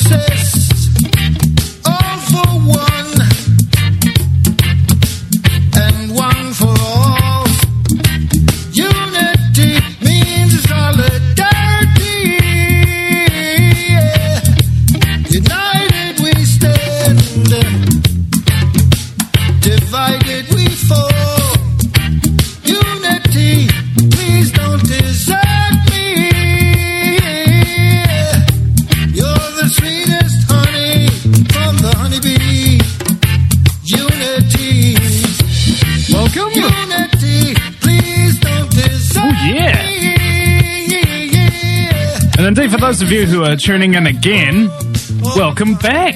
And indeed, for those of you who are tuning in again, welcome back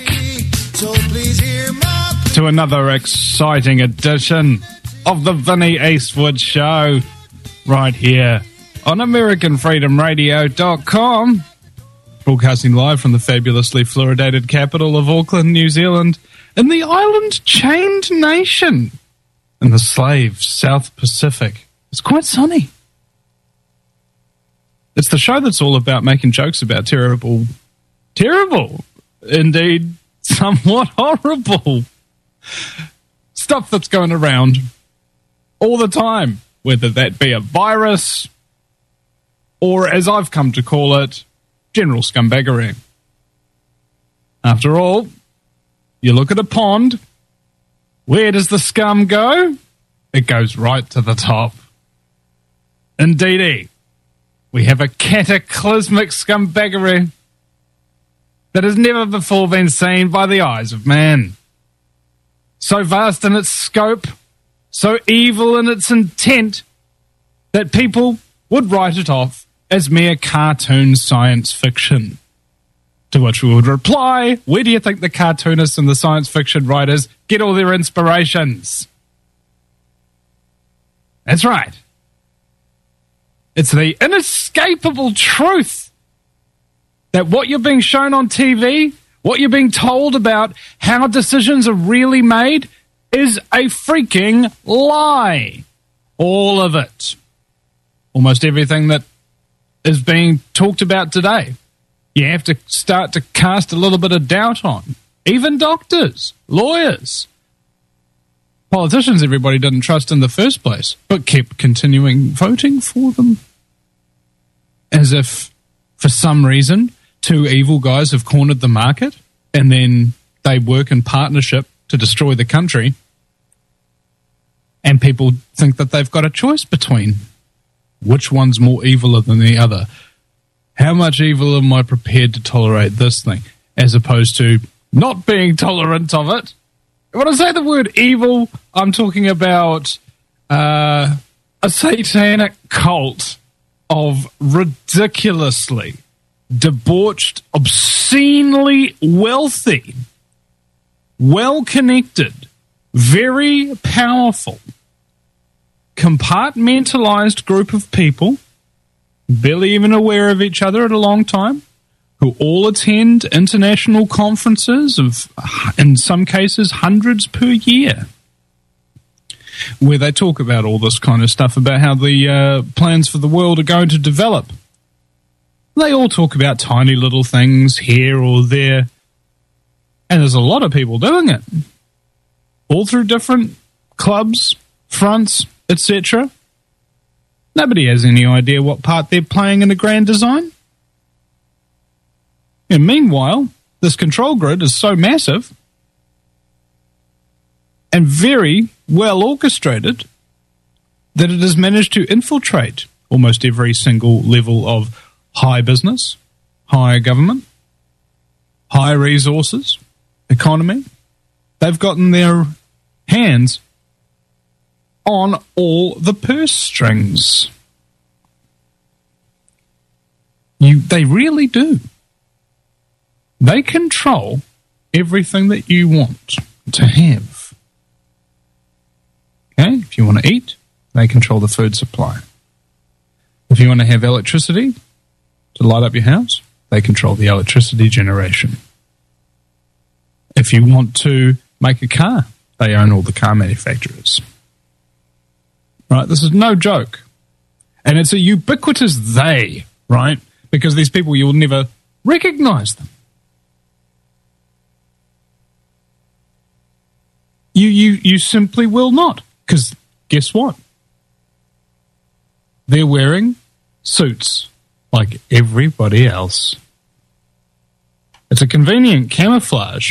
to another exciting edition of the Vinnie Eastwood Show right here on AmericanFreedomRadio.com, broadcasting live from the fabulously fluoridated capital of Auckland, New Zealand, in the island-chained nation in the slave South Pacific. It's quite sunny. It's the show that's all about making jokes about terrible, indeed, somewhat horrible stuff that's going around all the time, whether that be a virus or, as I've come to call it, general scumbaggery. After all, you look at a pond, where does the scum go? It goes right to the top. Indeedy. We have a cataclysmic scumbaggery that has never before been seen by the eyes of man. So vast in its scope, so evil in its intent, that people would write it off as mere cartoon science fiction. To which we would reply, where do you think the cartoonists and the science fiction writers get all their inspirations? That's right. It's the inescapable truth that what you're being shown on TV, what you're being told about how decisions are really made, is a freaking lie. All of it. Almost everything that is being talked about today, you have to start to cast a little bit of doubt on. Even doctors, lawyers, politicians everybody didn't trust in the first place, but kept continuing voting for them. As if, for some reason, two evil guys have cornered the market and then they work in partnership to destroy the country, and people think that they've got a choice between which one's more evil than the other. How much evil am I prepared to tolerate this thing, as opposed to not being tolerant of it? When I say the word evil, I'm talking about a satanic cult of ridiculously debauched, obscenely wealthy, well-connected, very powerful, compartmentalized group of people, barely even aware of each other at a long time, who all attend international conferences of, in some cases, hundreds per year, where they talk about all this kind of stuff, about how the plans for the world are going to develop. They all talk about tiny little things here or there, and there's a lot of people doing it, all through different clubs, fronts, etc. Nobody has any idea what part they're playing in a grand design. And meanwhile, this control grid is so massive and very well orchestrated that it has managed to infiltrate almost every single level of high business, high government, high resources, economy. They've gotten their hands on all the purse strings. They really do. They control everything that you want to have. Okay? If you want to eat, they control the food supply. If you want to have electricity to light up your house, they control the electricity generation. If you want to make a car, they own all the car manufacturers. Right? This is no joke. And it's a ubiquitous they, right? Because these people, you'll never recognize them. You simply will not. Because guess what? They're wearing suits like everybody else. It's a convenient camouflage.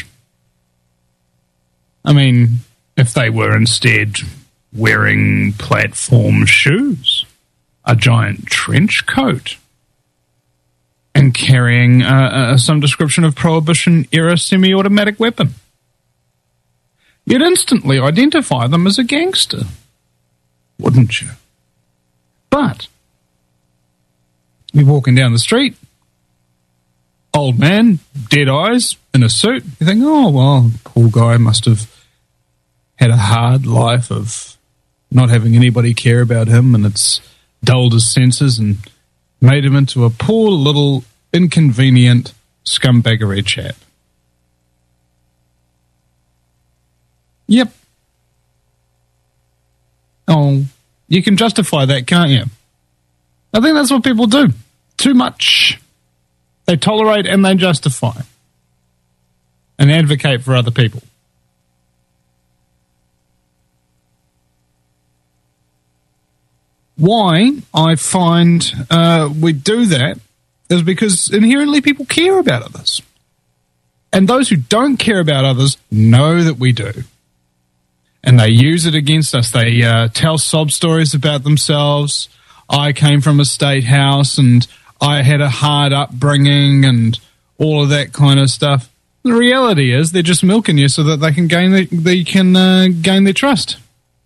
I mean, if they were instead wearing platform shoes, a giant trench coat, and carrying some description of Prohibition-era semi-automatic weapon, you'd instantly identify them as a gangster, wouldn't you? But you're walking down the street, old man, dead eyes, in a suit. You think, oh, well, poor guy must have had a hard life of not having anybody care about him, and it's dulled his senses and made him into a poor little inconvenient scumbaggery chap. Yep. Oh, you can justify that, can't you? I think that's what people do. Too much. They tolerate and they justify and advocate for other people. Why I find we do that is because inherently people care about others. And those who don't care about others know that we do. And they use it against us. They tell sob stories about themselves. I came from a state house and I had a hard upbringing and all of that kind of stuff. The reality is they're just milking you so that they can gain their trust.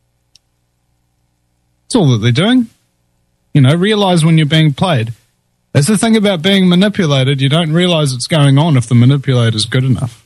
That's all that they're doing. You know, realize when you're being played. That's the thing about being manipulated. You don't realize it's going on if the manipulator's good enough.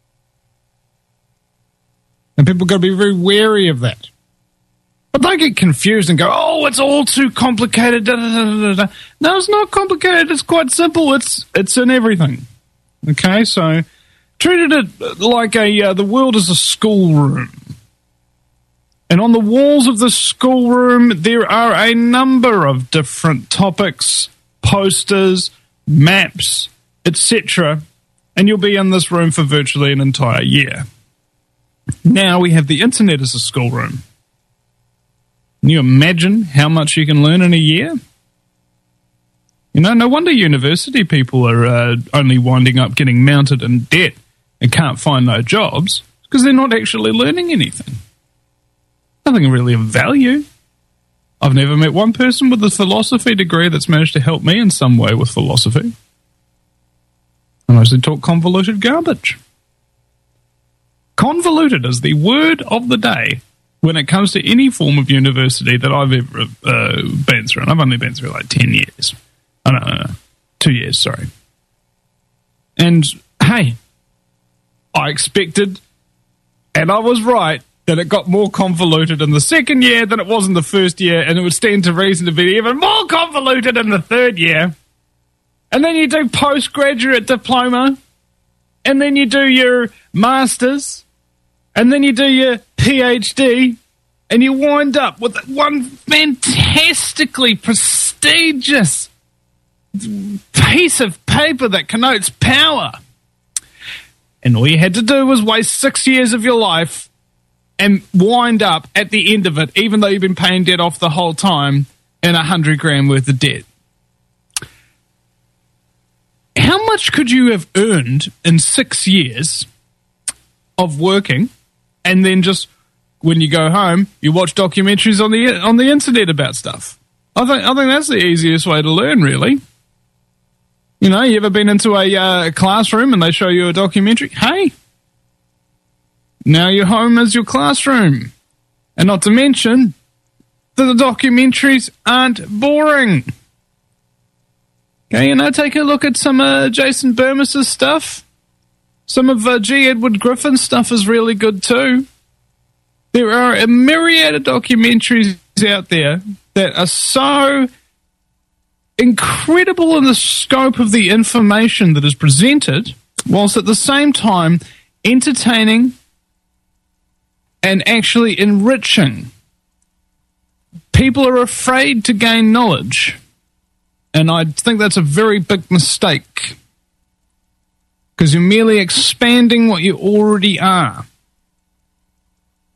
And people got to be very wary of that. But don't get confused and go, oh, it's all too complicated. Da, da, da, da, da. No, it's not complicated. It's quite simple. It's in everything. Okay, so treated it like the world is a schoolroom. And on the walls of the schoolroom, there are a number of different topics, posters, maps, etc. And you'll be in this room for virtually an entire year. Now we have the internet as a schoolroom. Can you imagine how much you can learn in a year? You know, no wonder university people are only winding up getting mounted in debt and can't find no jobs, because they're not actually learning anything. Nothing really of value. I've never met one person with a philosophy degree that's managed to help me in some way with philosophy. I mostly talk convoluted garbage. Convoluted is the word of the day when it comes to any form of university that I've ever been through. And I've only been through like 10 years. I don't know, 2 years, sorry. And, hey, I expected, and I was right, that it got more convoluted in the second year than it was in the first year, and it would stand to reason to be even more convoluted in the third year. And then you do postgraduate diploma, and then you do your master's, and then you do your PhD, and you wind up with one fantastically prestigious piece of paper that connotes power. And all you had to do was waste 6 years of your life and wind up at the end of it, even though you've been paying debt off the whole time, in $100,000 worth of debt. How much could you have earned in 6 years of working, and then just when you go home, you watch documentaries on the internet about stuff? I think that's the easiest way to learn, really. You know, you ever been into a classroom and they show you a documentary? Hey, now your home is your classroom. And not to mention that the documentaries aren't boring. Okay, you know, take a look at some Jason Bermas' stuff. Some of G. Edward Griffin's stuff is really good too. There are a myriad of documentaries out there that are so incredible in the scope of the information that is presented, whilst at the same time entertaining and actually enriching. People are afraid to gain knowledge, and I think that's a very big mistake, because you're merely expanding what you already are.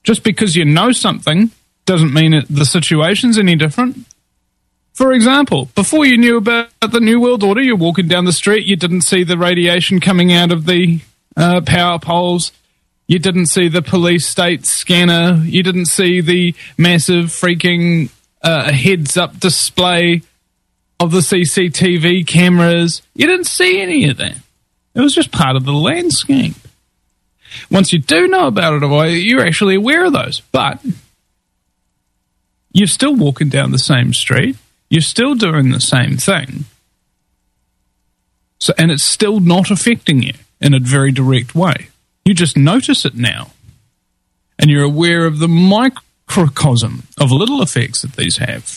Just because you know something doesn't mean the situation's any different. For example, before you knew about the New World Order, you're walking down the street, you didn't see the radiation coming out of the power poles, you didn't see the police state scanner, you didn't see the massive freaking heads-up display of the CCTV cameras. You didn't see any of that. It was just part of the landscape. Once you do know about it, you're actually aware of those. But you're still walking down the same street. You're still doing the same thing. And it's still not affecting you in a very direct way. You just notice it now. And you're aware of the microcosm of little effects that these have.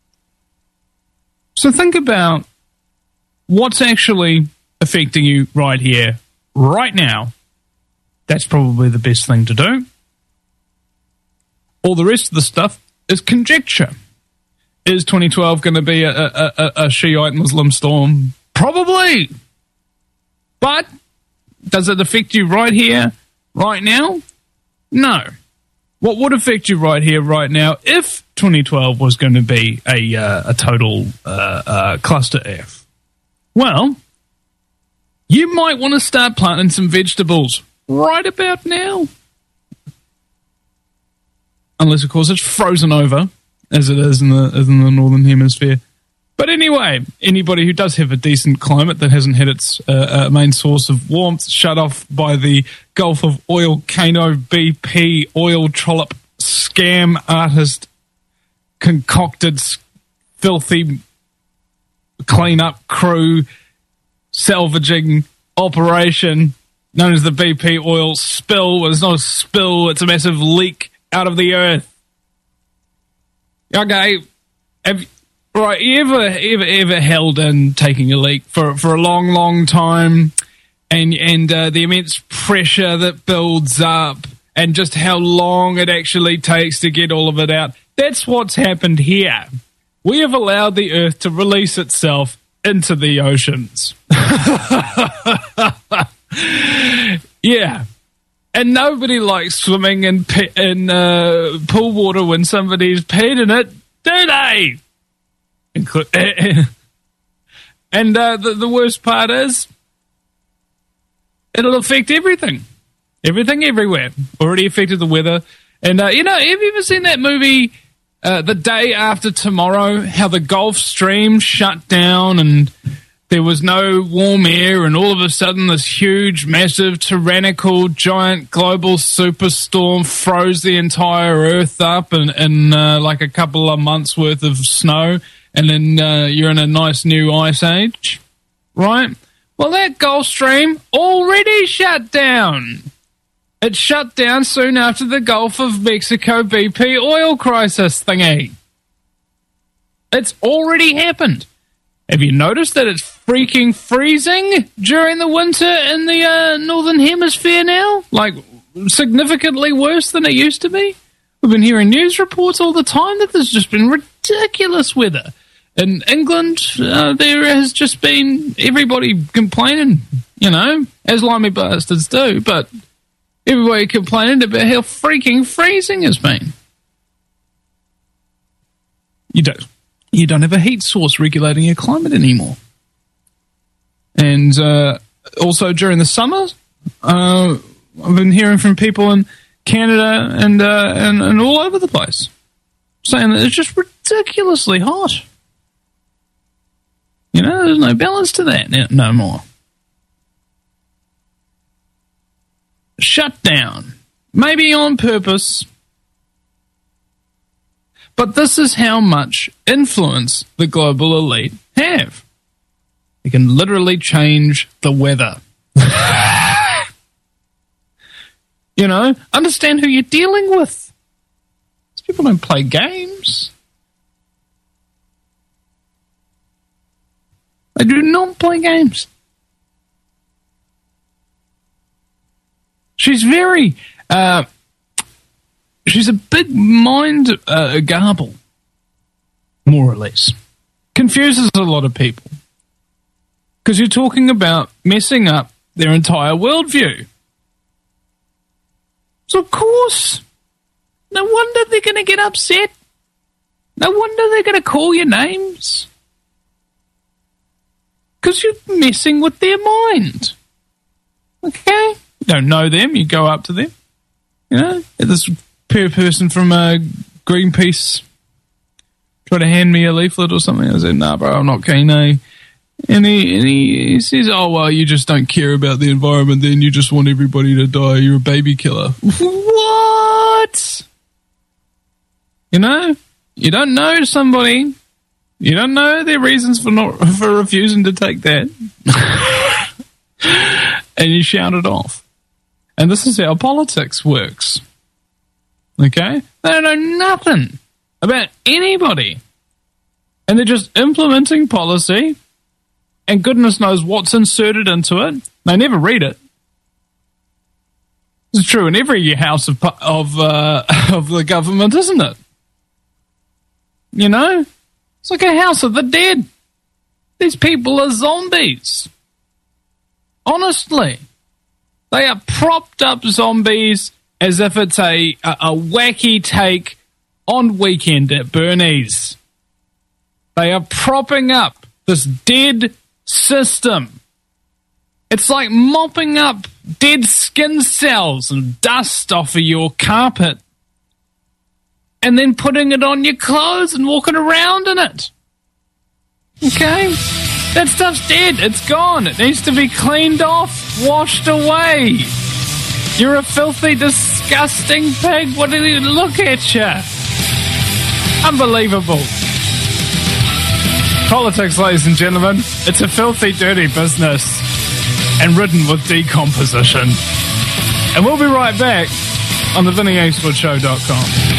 So think about what's actually affecting you right here, right now. That's probably the best thing to do. All the rest of the stuff is conjecture. Is 2012 going to be a Shiite Muslim storm? Probably. But does it affect you right here, right now? No. What would affect you right here, right now, if 2012 was going to be a total cluster F? Well, you might want to start planting some vegetables right about now. Unless, of course, it's frozen over, as it is in the Northern Hemisphere. But anyway, anybody who does have a decent climate that hasn't had its main source of warmth shut off by the Gulf of Oil, Kano, BP, oil trollop, scam artist, concocted, filthy clean-up crew, salvaging operation known as the BP oil spill. Well, it's not a spill, it's a massive leak out of the earth. Okay, you ever held in taking a leak for a long time, and the immense pressure that builds up, and just how long it actually takes to get all of it out? That's what's happened here. We have allowed the earth to release itself into the oceans. Yeah. And nobody likes swimming in pool water when somebody's peed in it, do they? And the worst part is, it'll affect everything. Everything, everywhere. Already affected the weather. And, have you ever seen that movie, The Day After Tomorrow, how the Gulf Stream shut down and there was no warm air, and all of a sudden this huge, massive, tyrannical, giant global superstorm froze the entire Earth up in like a couple of months' worth of snow, and then you're in a nice new ice age, right? Well, that Gulf Stream already shut down. It shut down soon after the Gulf of Mexico BP oil crisis thingy. It's already happened. Have you noticed that it's freaking freezing during the winter in the Northern Hemisphere now? Like, significantly worse than it used to be? We've been hearing news reports all the time that there's just been ridiculous weather. In England, there has just been everybody complaining, as limey bastards do, but everybody complaining about how freaking freezing it's been. You don't have a heat source regulating your climate anymore. And also during the summer, I've been hearing from people in Canada and all over the place saying that it's just ridiculously hot. There's no balance to that no more. Shut down. Maybe on purpose. But this is how much influence the global elite have. They can literally change the weather. Understand who you're dealing with. These people don't play games. They do not play games. She's very... she's a big mind garble, more or less. Confuses a lot of people. Because you're talking about messing up their entire worldview. So of course No wonder they're going to get upset. No wonder they're going to call you names. Because you're messing with their mind. Okay? You don't know them, you go up to them. You know, this person from Greenpeace tried to hand me a leaflet or something. I said, nah, bro, I'm not keen, eh? And he says, oh, well, you just don't care about the environment then, you just want everybody to die, you're a baby killer. What? You know? You don't know somebody. You don't know their reasons for refusing to take that. And you shout it off. And this is how politics works. Okay? They don't know nothing about anybody. And they're just implementing policy, and goodness knows what's inserted into it. They never read it. It's true in every house of the government, isn't it? You know? It's like a house of the dead. These people are zombies. Honestly. They are propped up zombies as if it's a wacky take on Weekend at Bernie's. They are propping up this dead system. It's like mopping up dead skin cells and dust off of your carpet and then putting it on your clothes and walking around in it. Okay? That stuff's dead. It's gone. It needs to be cleaned off, washed away. You're a filthy, disgusting pig. What do you look at you? Unbelievable. Politics, ladies and gentlemen, it's a filthy, dirty business and ridden with decomposition. And we'll be right back on the VinnyExpertShow.com.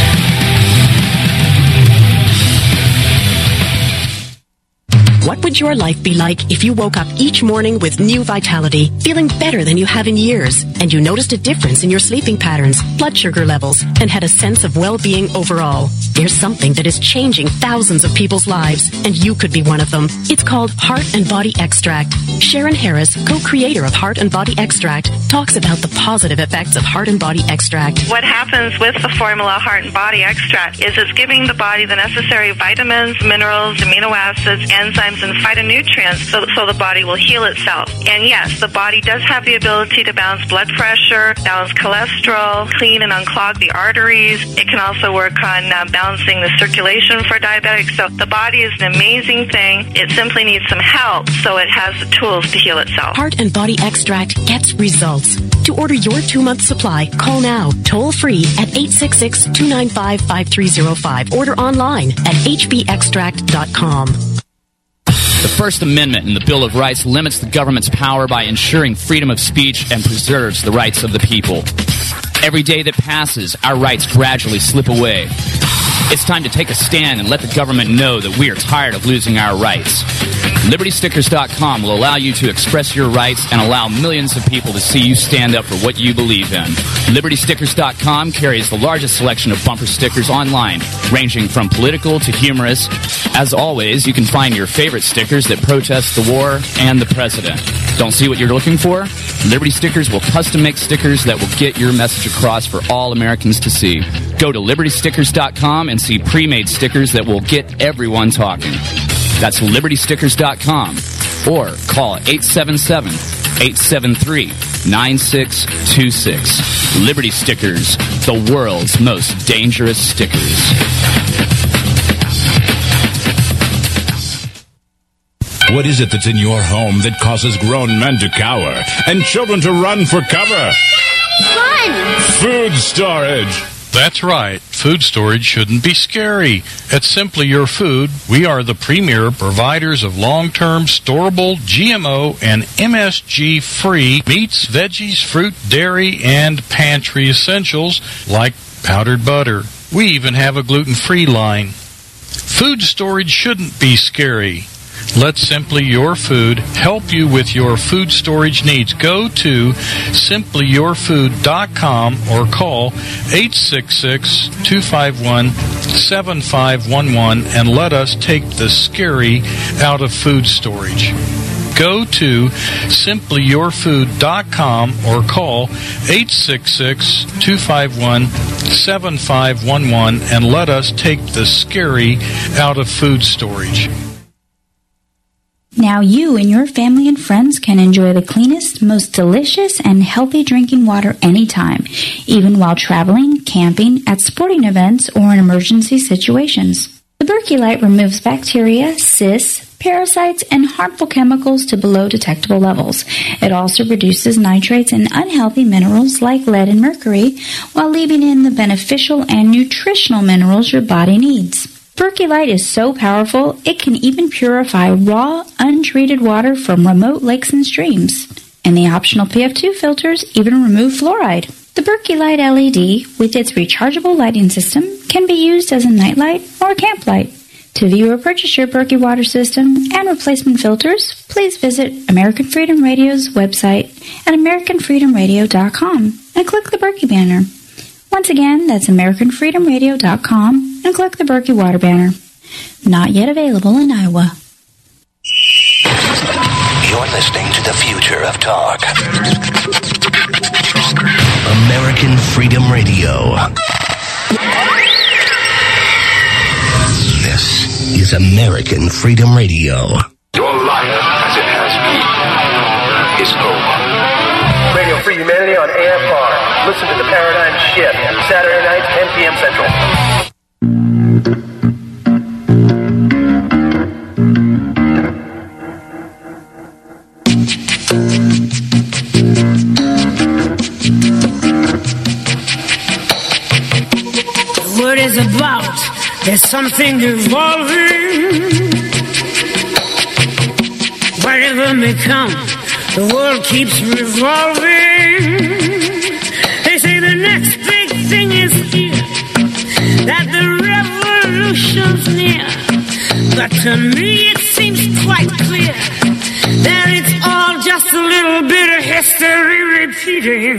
What would your life be like if you woke up each morning with new vitality, feeling better than you have in years, and you noticed a difference in your sleeping patterns, blood sugar levels, and had a sense of well-being overall? There's something that is changing thousands of people's lives, and you could be one of them. It's called Heart and Body Extract. Sharon Harris, co-creator of Heart and Body Extract, talks about the positive effects of Heart and Body Extract. What happens with the formula Heart and Body Extract is it's giving the body the necessary vitamins, minerals, amino acids, enzymes, and phytonutrients so the body will heal itself. And yes, the body does have the ability to balance blood pressure, balance cholesterol, clean and unclog the arteries. It can also work on balancing the circulation for diabetics. So the body is an amazing thing. It simply needs some help so it has the tools to heal itself. Heart and Body Extract gets results. To order your 2-month supply, call now, toll free at 866-295-5305. Order online at hbextract.com. The First Amendment in the Bill of Rights limits the government's power by ensuring freedom of speech and preserves the rights of the people. Every day that passes, our rights gradually slip away. It's time to take a stand and let the government know that we are tired of losing our rights. LibertyStickers.com will allow you to express your rights and allow millions of people to see you stand up for what you believe in. LibertyStickers.com carries the largest selection of bumper stickers online, ranging from political to humorous. As always, you can find your favorite stickers that protest the war and the president. Don't see what you're looking for? Liberty Stickers will custom make stickers that will get your message across for all Americans to see. Go to LibertyStickers.com and see pre-made stickers that will get everyone talking. That's LibertyStickers.com or call 877-873-9626. Liberty Stickers, the world's most dangerous stickers. What is it that's in your home that causes grown men to cower and children to run for cover? Fun! Food storage. That's right. Food storage shouldn't be scary. At Simply Your Food, we are the premier providers of long-term, storable, GMO, and MSG-free meats, veggies, fruit, dairy, and pantry essentials like powdered butter. We even have a gluten-free line. Food storage shouldn't be scary. Let Simply Your Food help you with your food storage needs. Go to simplyyourfood.com or call 866-251-7511 and let us take the scary out of food storage. Go to simplyyourfood.com or call 866-251-7511 and let us take the scary out of food storage. Now you and your family and friends can enjoy the cleanest, most delicious, and healthy drinking water anytime, even while traveling, camping, at sporting events, or in emergency situations. The Berkey Light removes bacteria, cysts, parasites, and harmful chemicals to below detectable levels. It also reduces nitrates and unhealthy minerals like lead and mercury, while leaving in the beneficial and nutritional minerals your body needs. Berkey Light is so powerful, it can even purify raw, untreated water from remote lakes and streams. And the optional PF2 filters even remove fluoride. The Berkey Light LED, with its rechargeable lighting system, can be used as a nightlight or camp light. To view or purchase your Berkey water system and replacement filters, please visit American Freedom Radio's website at AmericanFreedomRadio.com and click the Berkey banner. Once again, that's AmericanFreedomRadio.com and click the Berkey water banner. Not yet available in Iowa. You're listening to the future of talk. American Freedom Radio. This is American Freedom Radio. Your life, as it has been, is over. Radio Free Humanity on AFR. Listen to The Paradigm Shift, Saturday nights, 10 p.m. Central. The word is about, there's something evolving. Whatever may come, the world keeps revolving. They say the next big thing is here, that the revolution's near. But to me it seems quite clear that it's all just a little bit of history repeating.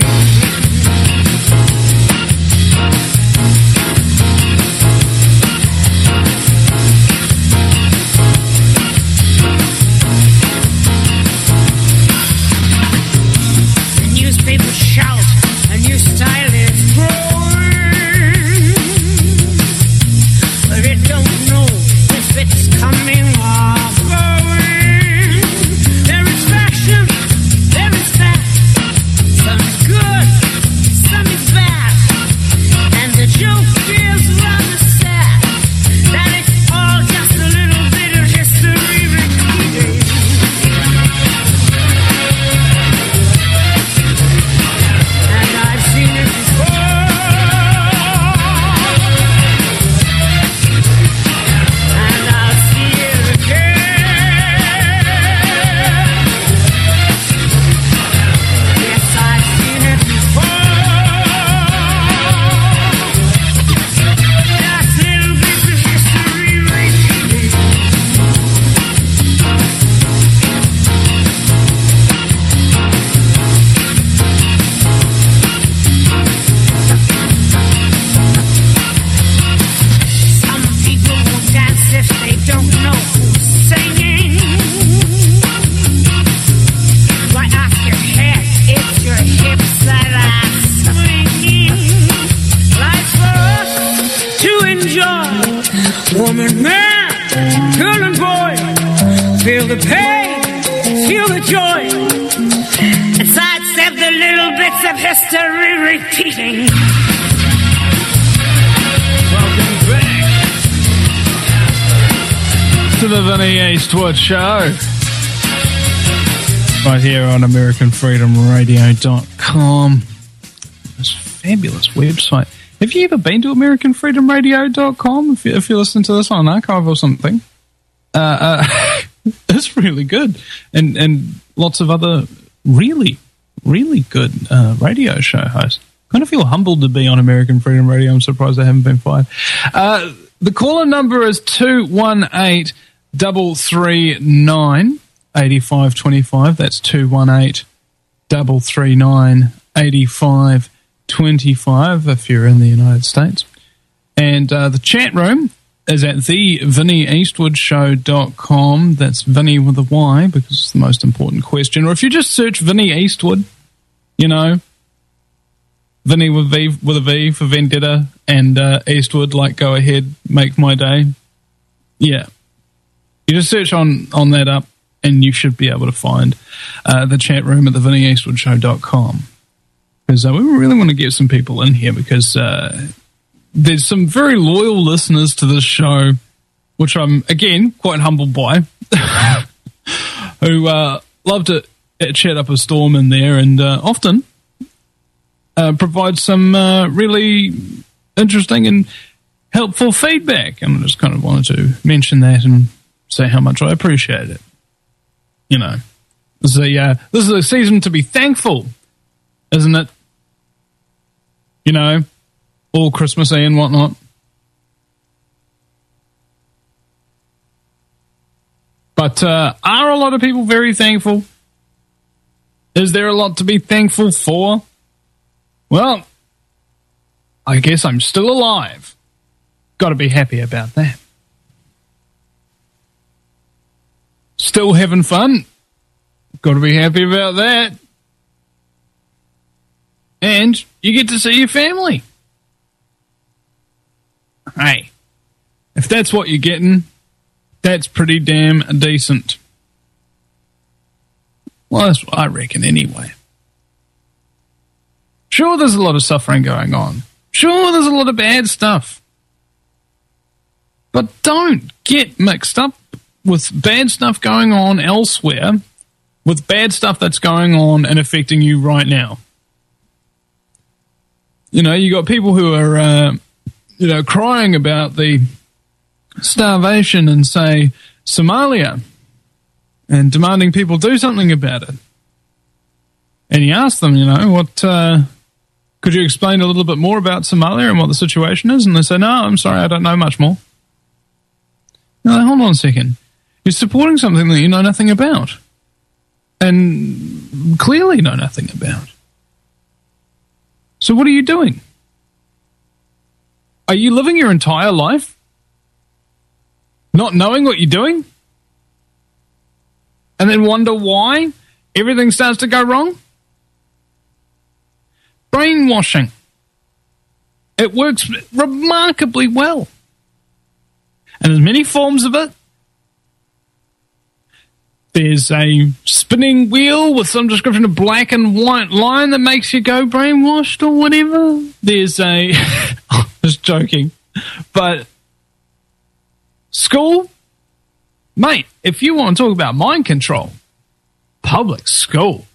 People shout, a new style is growing, but it don't know if it's coming or going. There is fashion, there is fat, some is good, some is bad, and the joke is rather sad, that it's all just a little bit of history repeating. Woman, man, girl and boy, feel the pain, feel the joy, and sidestep the little bits of history repeating. Welcome back to the Vinny Eastwood Show, right here on AmericanFreedomRadio.com. This fabulous website. Have you ever been to AmericanFreedomRadio.com? If you're listening to this on archive or something, it's really good, and lots of other really good radio show hosts. Kind of feel humbled to be on American Freedom Radio. I'm surprised I haven't been fired. The caller number is 218-339-8525. That's 218-339-8525 if you're in the United States. And the chat room is at thevinnieeastwoodshow.com. That's Vinnie with a Y, because it's the most important question. Or if you just search Vinnie Eastwood, you know, Vinnie with a V for Vendetta, and Eastwood, like go ahead, make my day. Yeah. You just search on that up, and you should be able to find the chat room at thevinnieeastwoodshow.com. Because we really want to get some people in here, because there's some very loyal listeners to this show, which I'm, again, quite humbled by, who love to chat up a storm in there, and often provide some really interesting and helpful feedback. And I just kind of wanted to mention that and say how much I appreciate it. You know, this is a season to be thankful, isn't it? You know, all Christmassy and whatnot. But are a lot of people very thankful? Is there a lot to be thankful for? Well, I guess I'm still alive. Got to be happy about that. Still having fun. Got to be happy about that. And you get to see your family. Hey, if that's what you're getting, that's pretty damn decent. Well, that's what I reckon anyway. Sure, there's a lot of suffering going on. Sure, there's a lot of bad stuff. But don't get mixed up with bad stuff going on elsewhere with bad stuff that's going on and affecting you right now. You know, you got people who are, crying about the starvation in, say, Somalia and demanding people do something about it. And you ask them, could you explain a little bit more about Somalia and what the situation is? And they say, no, I'm sorry, I don't know much more. Now, hold on a second. You're supporting something that you know nothing about. And clearly know nothing about. So what are you doing? Are you living your entire life not knowing what you're doing? And then wonder why everything starts to go wrong? Brainwashing. It works remarkably well. And there's many forms of it. There's a spinning wheel with some description of black and white line that makes you go brainwashed or whatever. There's a... just joking. But school? Mate, if you want to talk about mind control, public school.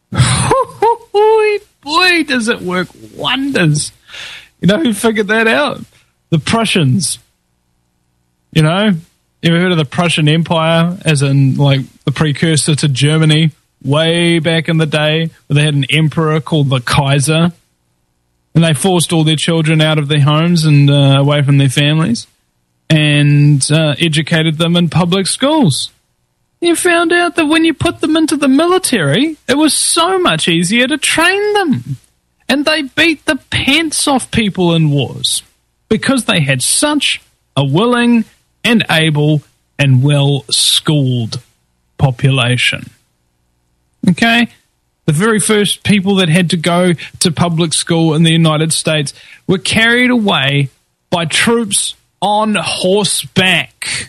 Boy, does it work wonders. You know who figured that out? The Prussians. You know? You ever heard of the Prussian Empire, as in, like, the precursor to Germany, way back in the day, where they had an emperor called the Kaiser, and they forced all their children out of their homes and away from their families, and educated them in public schools. You found out that when you put them into the military, it was so much easier to train them. And they beat the pants off people in wars, because they had such a willing and able and well-schooled population. Okay? The very first people that had to go to public school in the United States were carried away by troops on horseback.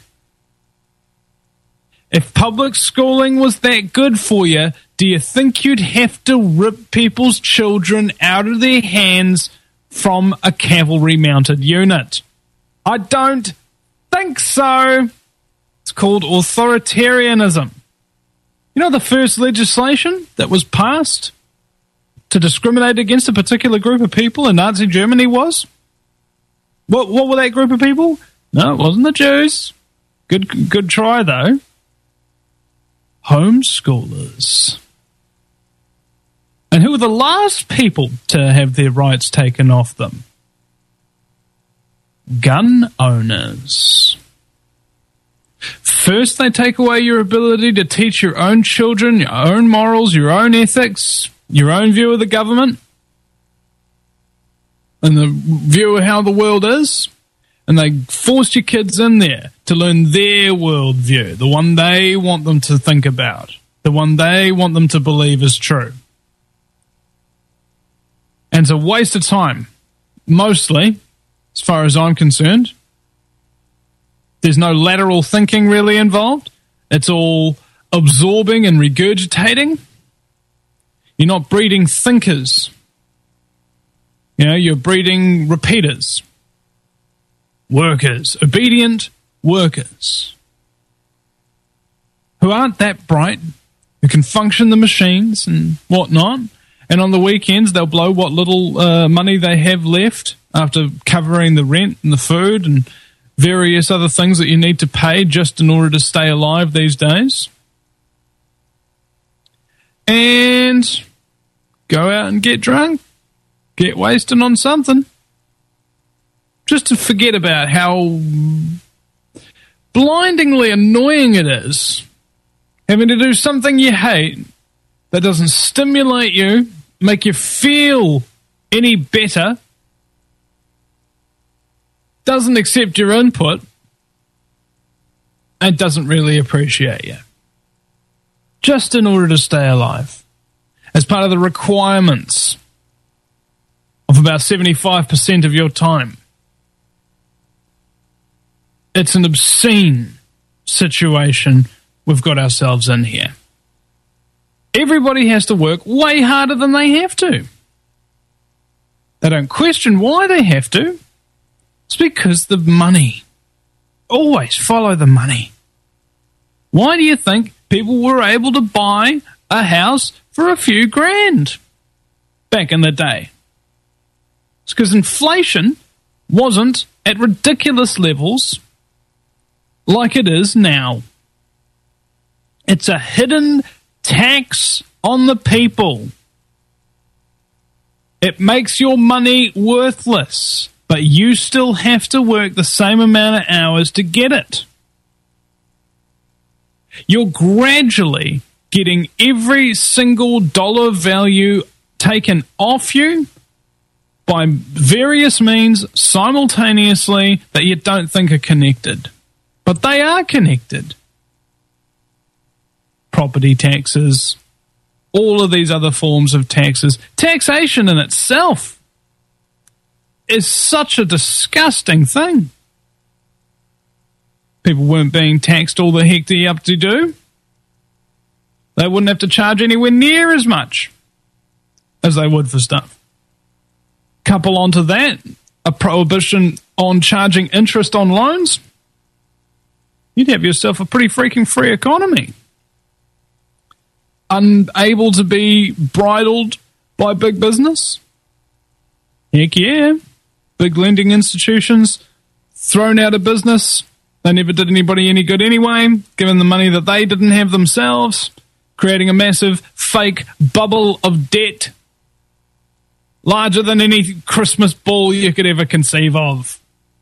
If public schooling was that good for you, do you think you'd have to rip people's children out of their hands from a cavalry-mounted unit? I don't think so. It's called authoritarianism. You know the first legislation that was passed to discriminate against a particular group of people in Nazi Germany was? What were that group of people? No, it wasn't the Jews. Good try, though. Homeschoolers. And who were the last people to have their rights taken off them? Gun owners. First, they take away your ability to teach your own children, your own morals, your own ethics, your own view of the government, and the view of how the world is. and they forced your kids in there to learn their worldview, the one they want them to think about, the one they want them to believe is true. And it's a waste of time, mostly, as far as I'm concerned. There's no lateral thinking really involved. It's all absorbing and regurgitating. You're not breeding thinkers. You're breeding repeaters. Workers. Obedient workers. Who aren't that bright, who can function the machines and whatnot. And on the weekends, they'll blow what little money they have left after covering the rent and the food and various other things that you need to pay just in order to stay alive these days. And go out and get drunk, get wasted on something. Just to forget about how blindingly annoying it is having to do something you hate that doesn't stimulate you, make you feel any better, doesn't accept your input, and doesn't really appreciate you. Just in order to stay alive. As part of the requirements of about 75% of your time. It's an obscene situation we've got ourselves in here. Everybody has to work way harder than they have to. They don't question why they have to. It's because the money. Always follow the money. Why do you think people were able to buy a house for a few grand back in the day? It's because inflation wasn't at ridiculous levels like it is now. It's a hidden tax on the people. It makes your money worthless, but you still have to work the same amount of hours to get it. You're gradually getting every single dollar value taken off you by various means simultaneously that you don't think are connected. But they are connected. Property taxes, all of these other forms of taxes. Taxation in itself is such a disgusting thing. People weren't being taxed all the heck they up to do. They wouldn't have to charge anywhere near as much as they would for stuff. Couple onto that, a prohibition on charging interest on loans, you'd have yourself a pretty freaking free economy. Unable to be bridled by big business? Heck yeah. Big lending institutions thrown out of business. They never did anybody any good anyway, given the money that they didn't have themselves, creating a massive fake bubble of debt larger than any Christmas ball you could ever conceive of.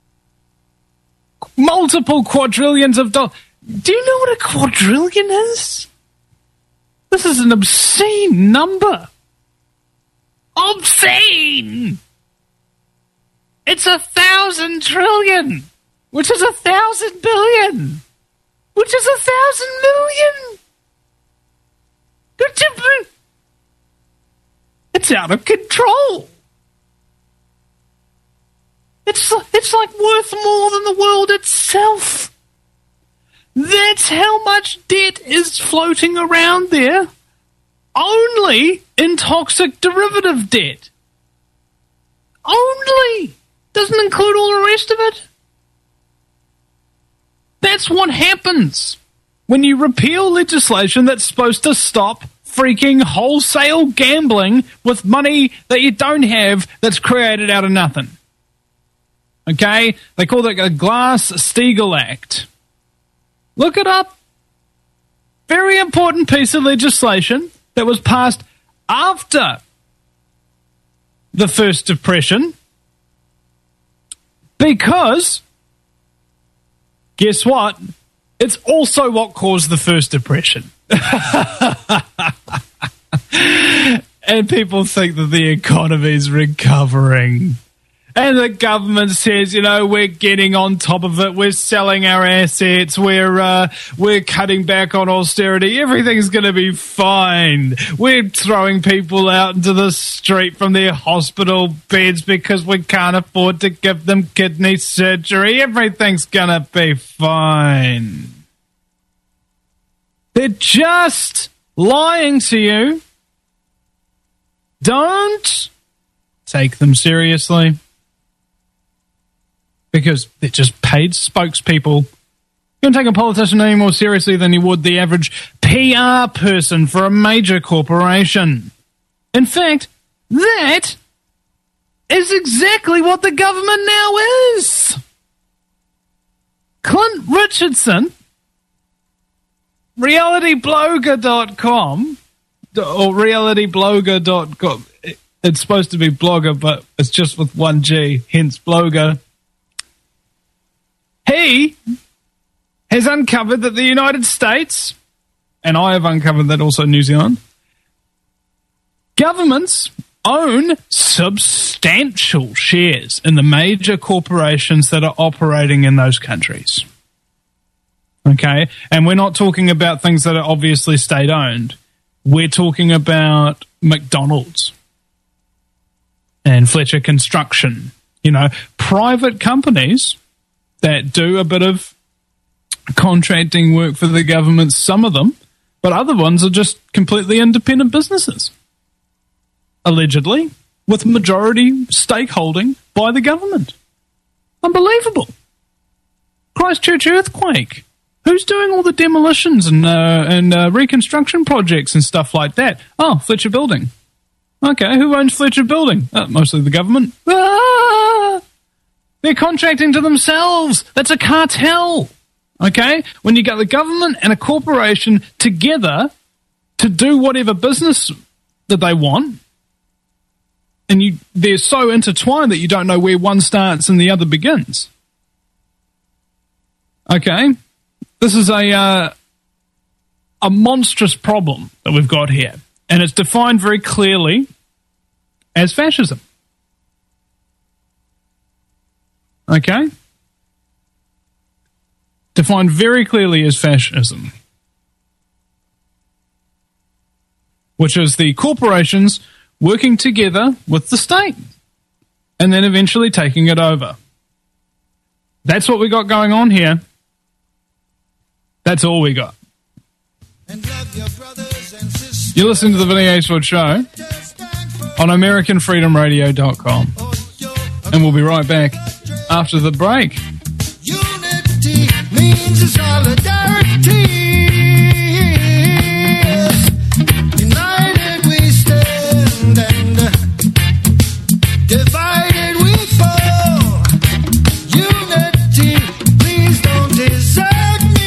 Multiple quadrillions of dollars. Do you know what a quadrillion is? This is an obscene number. Obscene! It's 1,000 trillion, which is 1,000 billion, which is 1,000 million. It's out of control. It's like worth more than the world itself. That's how much debt is floating around there, only in toxic derivative debt. Only. Doesn't include all the rest of it. That's what happens when you repeal legislation that's supposed to stop freaking wholesale gambling with money that you don't have that's created out of nothing. Okay? They call that a Glass-Steagall Act. Look it up. Very important piece of legislation that was passed after the First Depression. Because, guess what? It's also what caused the First Depression. And people think that the economy's recovering. And the government says, we're getting on top of it. We're selling our assets. We're cutting back on austerity. Everything's going to be fine. We're throwing people out into the street from their hospital beds because we can't afford to give them kidney surgery. Everything's going to be fine. They're just lying to you. Don't take them seriously. Because they're just paid spokespeople. You don't take a politician any more seriously than you would the average PR person for a major corporation. In fact, that is exactly what the government now is. Clint Richardson, realityblogger.com, or realityblogger.com. It's supposed to be blogger, but it's just with one G, hence blogger. He has uncovered that the United States, and I have uncovered that also New Zealand, governments own substantial shares in the major corporations that are operating in those countries. Okay? And we're not talking about things that are obviously state-owned. We're talking about McDonald's and Fletcher Construction. Private companies that do a bit of contracting work for the government, some of them, but other ones are just completely independent businesses, allegedly, with majority stakeholding by the government. Unbelievable. Christchurch earthquake. Who's doing all the demolitions and reconstruction projects and stuff like that? Oh, Fletcher Building. Okay, who owns Fletcher Building? Mostly the government. They're contracting to themselves. That's a cartel. Okay? When you get the government and a corporation together to do whatever business that they want, and they're so intertwined that you don't know where one starts and the other begins. Okay? This is a monstrous problem that we've got here. And it's defined very clearly as fascism. Okay? Defined very clearly as fascism. Which is the corporations working together with the state and then eventually taking it over. That's what we got going on here. That's all we got. You're listening to the Vinny Aceford Show on AmericanFreedomRadio.com. And we'll be right back after the break. Unity means solidarity. United we stand and divided we fall. Unity, please don't desert me.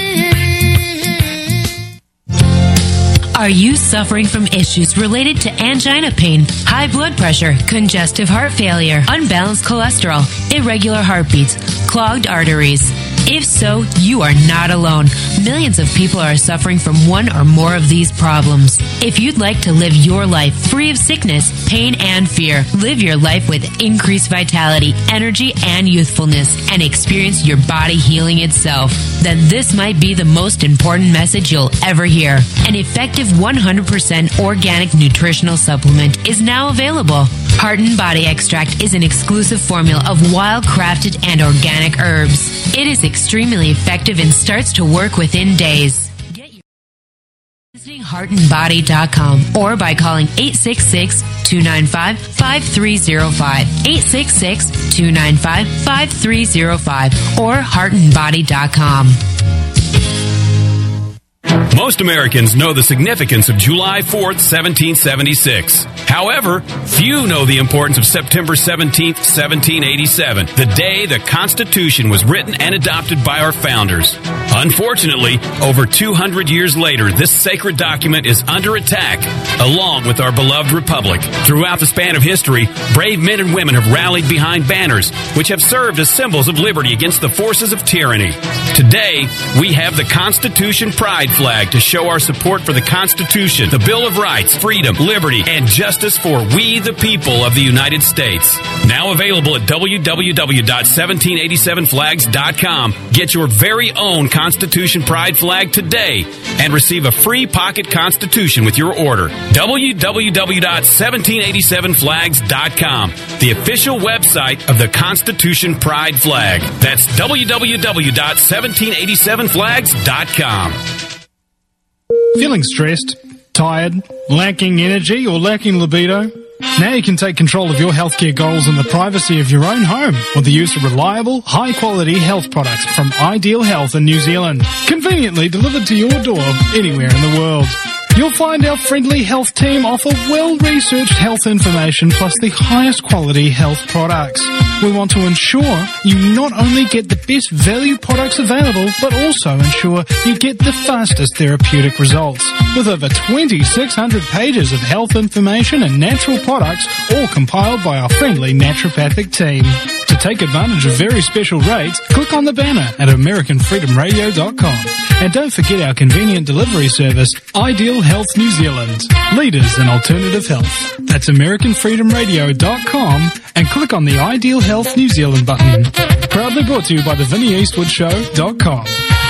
Are you suffering from issues related to angina pain, high blood pressure, congestive heart failure, unbalanced cholesterol, irregular heartbeats, clogged arteries? If so, you are not alone. Millions of people are suffering from one or more of these problems. If you'd like to live your life free of sickness, pain, and fear, live your life with increased vitality, energy, and youthfulness, and experience your body healing itself, then this might be the most important message you'll ever hear. An effective 100% organic nutritional supplement is now available. Heart and Body Extract is an exclusive formula of wild-crafted and organic herbs. It is extremely effective and starts to work within days. Get your visiting heartandbody.com or by calling 866-295-5305, 866-295-5305, or heartandbody.com. Most Americans know the significance of July 4th, 1776. However, few know the importance of September 17th, 1787, the day the Constitution was written and adopted by our founders. Unfortunately, over 200 years later, this sacred document is under attack, along with our beloved republic. Throughout the span of history, brave men and women have rallied behind banners, which have served as symbols of liberty against the forces of tyranny. Today, we have the Constitution Pride flag, flag to show our support for the Constitution, the Bill of Rights, freedom, liberty, and justice for we the people of the United States. Now available at www.1787flags.com. Get your very own Constitution Pride flag today and receive a free pocket Constitution with your order. www.1787flags.com, the official website of the Constitution Pride flag. That's www.1787flags.com. Feeling stressed, tired, lacking energy, or lacking libido? Now you can take control of your healthcare goals in the privacy of your own home with the use of reliable, high-quality health products from Ideal Health in New Zealand. Conveniently delivered to your door anywhere in the world. You'll find our friendly health team offer well-researched health information plus the highest quality health products. We want to ensure you not only get the best value products available, but also ensure you get the fastest therapeutic results. With over 2,600 pages of health information and natural products, all compiled by our friendly naturopathic team. To take advantage of very special rates, click on the banner at AmericanFreedomRadio.com. And don't forget our convenient delivery service, Ideal Health New Zealand, leaders in alternative health. That's AmericanFreedomRadio.com and click on the Ideal Health New Zealand button. Proudly brought to you by the VinnieEastwoodShow.com.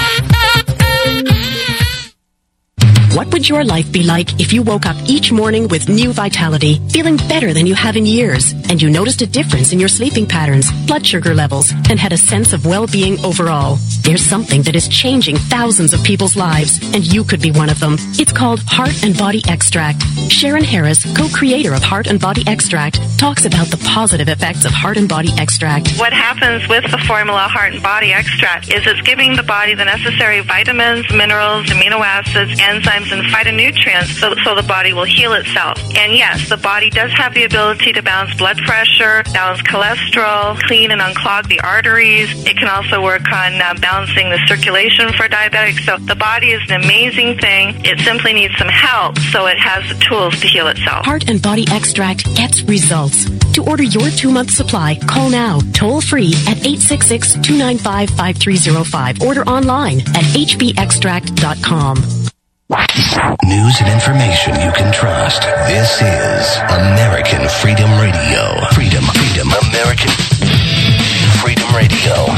What would your life be like if you woke up each morning with new vitality, feeling better than you have in years, and you noticed a difference in your sleeping patterns, blood sugar levels, and had a sense of well-being overall? There's something that is changing thousands of people's lives, and you could be one of them. It's called Heart and Body Extract. Sharon Harris, co-creator of Heart and Body Extract, talks about the positive effects of Heart and Body Extract. What happens with the formula Heart and Body Extract is it's giving the body the necessary vitamins, minerals, amino acids, enzymes, and phytonutrients so the body will heal itself. And yes, the body does have the ability to balance blood pressure, balance cholesterol, clean and unclog the arteries. It can also work on balancing the circulation for diabetics. So the body is an amazing thing. It simply needs some help so it has the tools to heal itself. Heart and Body Extract gets results. To order your 2-month supply, call now, toll free at 866-295-5305. Order online at hbextract.com. News and information you can trust. This is American Freedom Radio. Freedom, American Freedom Radio.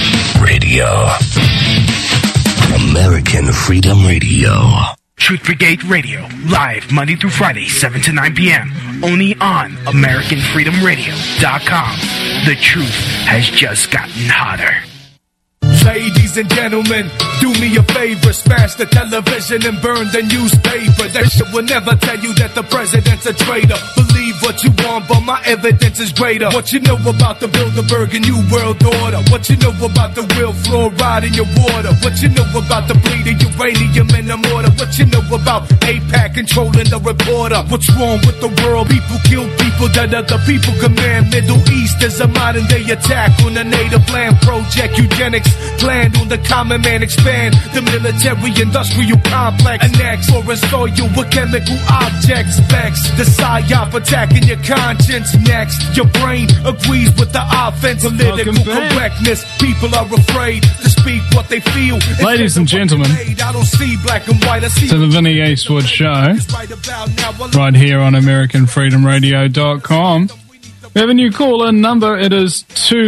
American Freedom Radio. Truth Brigade Radio, live Monday through Friday, 7 to 9 p.m. Only on AmericanFreedomRadio.com. The truth has just gotten hotter. Ladies and gentlemen, do me a favor, smash the television and burn the newspaper. That shit will never tell you that the president's a traitor. Believe what you want, but my evidence is greater. What you know about the Bilderberg and New World Order? What you know about the real fluoride in your water? What you know about the bleeding uranium in the mortar? What you know about AIPAC controlling the reporter? What's wrong with the world? People kill people that other people command. Middle East is a modern day attack on the native land. Project eugenics planned on the common man. Expand the military industrial complex. Annex foreign soil with chemical objects. Vex the psyop attacking your conscience. Next, your brain agrees with the offense. Political correctness. People are afraid to speak what they feel. Ladies and gentlemen, I don't see black and white. I see to the Vinnie Eastwood Show, right here on AmericanFreedomRadio.com. We have a new call-in number. It is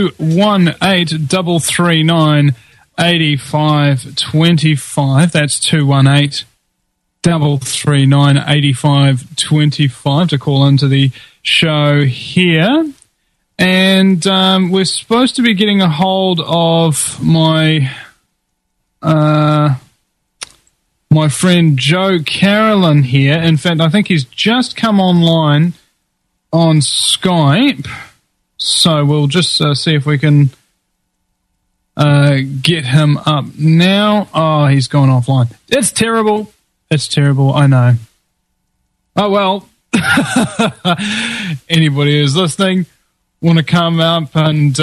218-339-8525. That's 218-339-8525 to call into the show here. And we're supposed to be getting a hold of my friend Joe Carolyn here. In fact, I think he's just come online on Skype, so we'll just see if we can get him up now. Oh, he's gone offline. It's terrible. I know. Oh, well. Anybody who's listening, want to come up and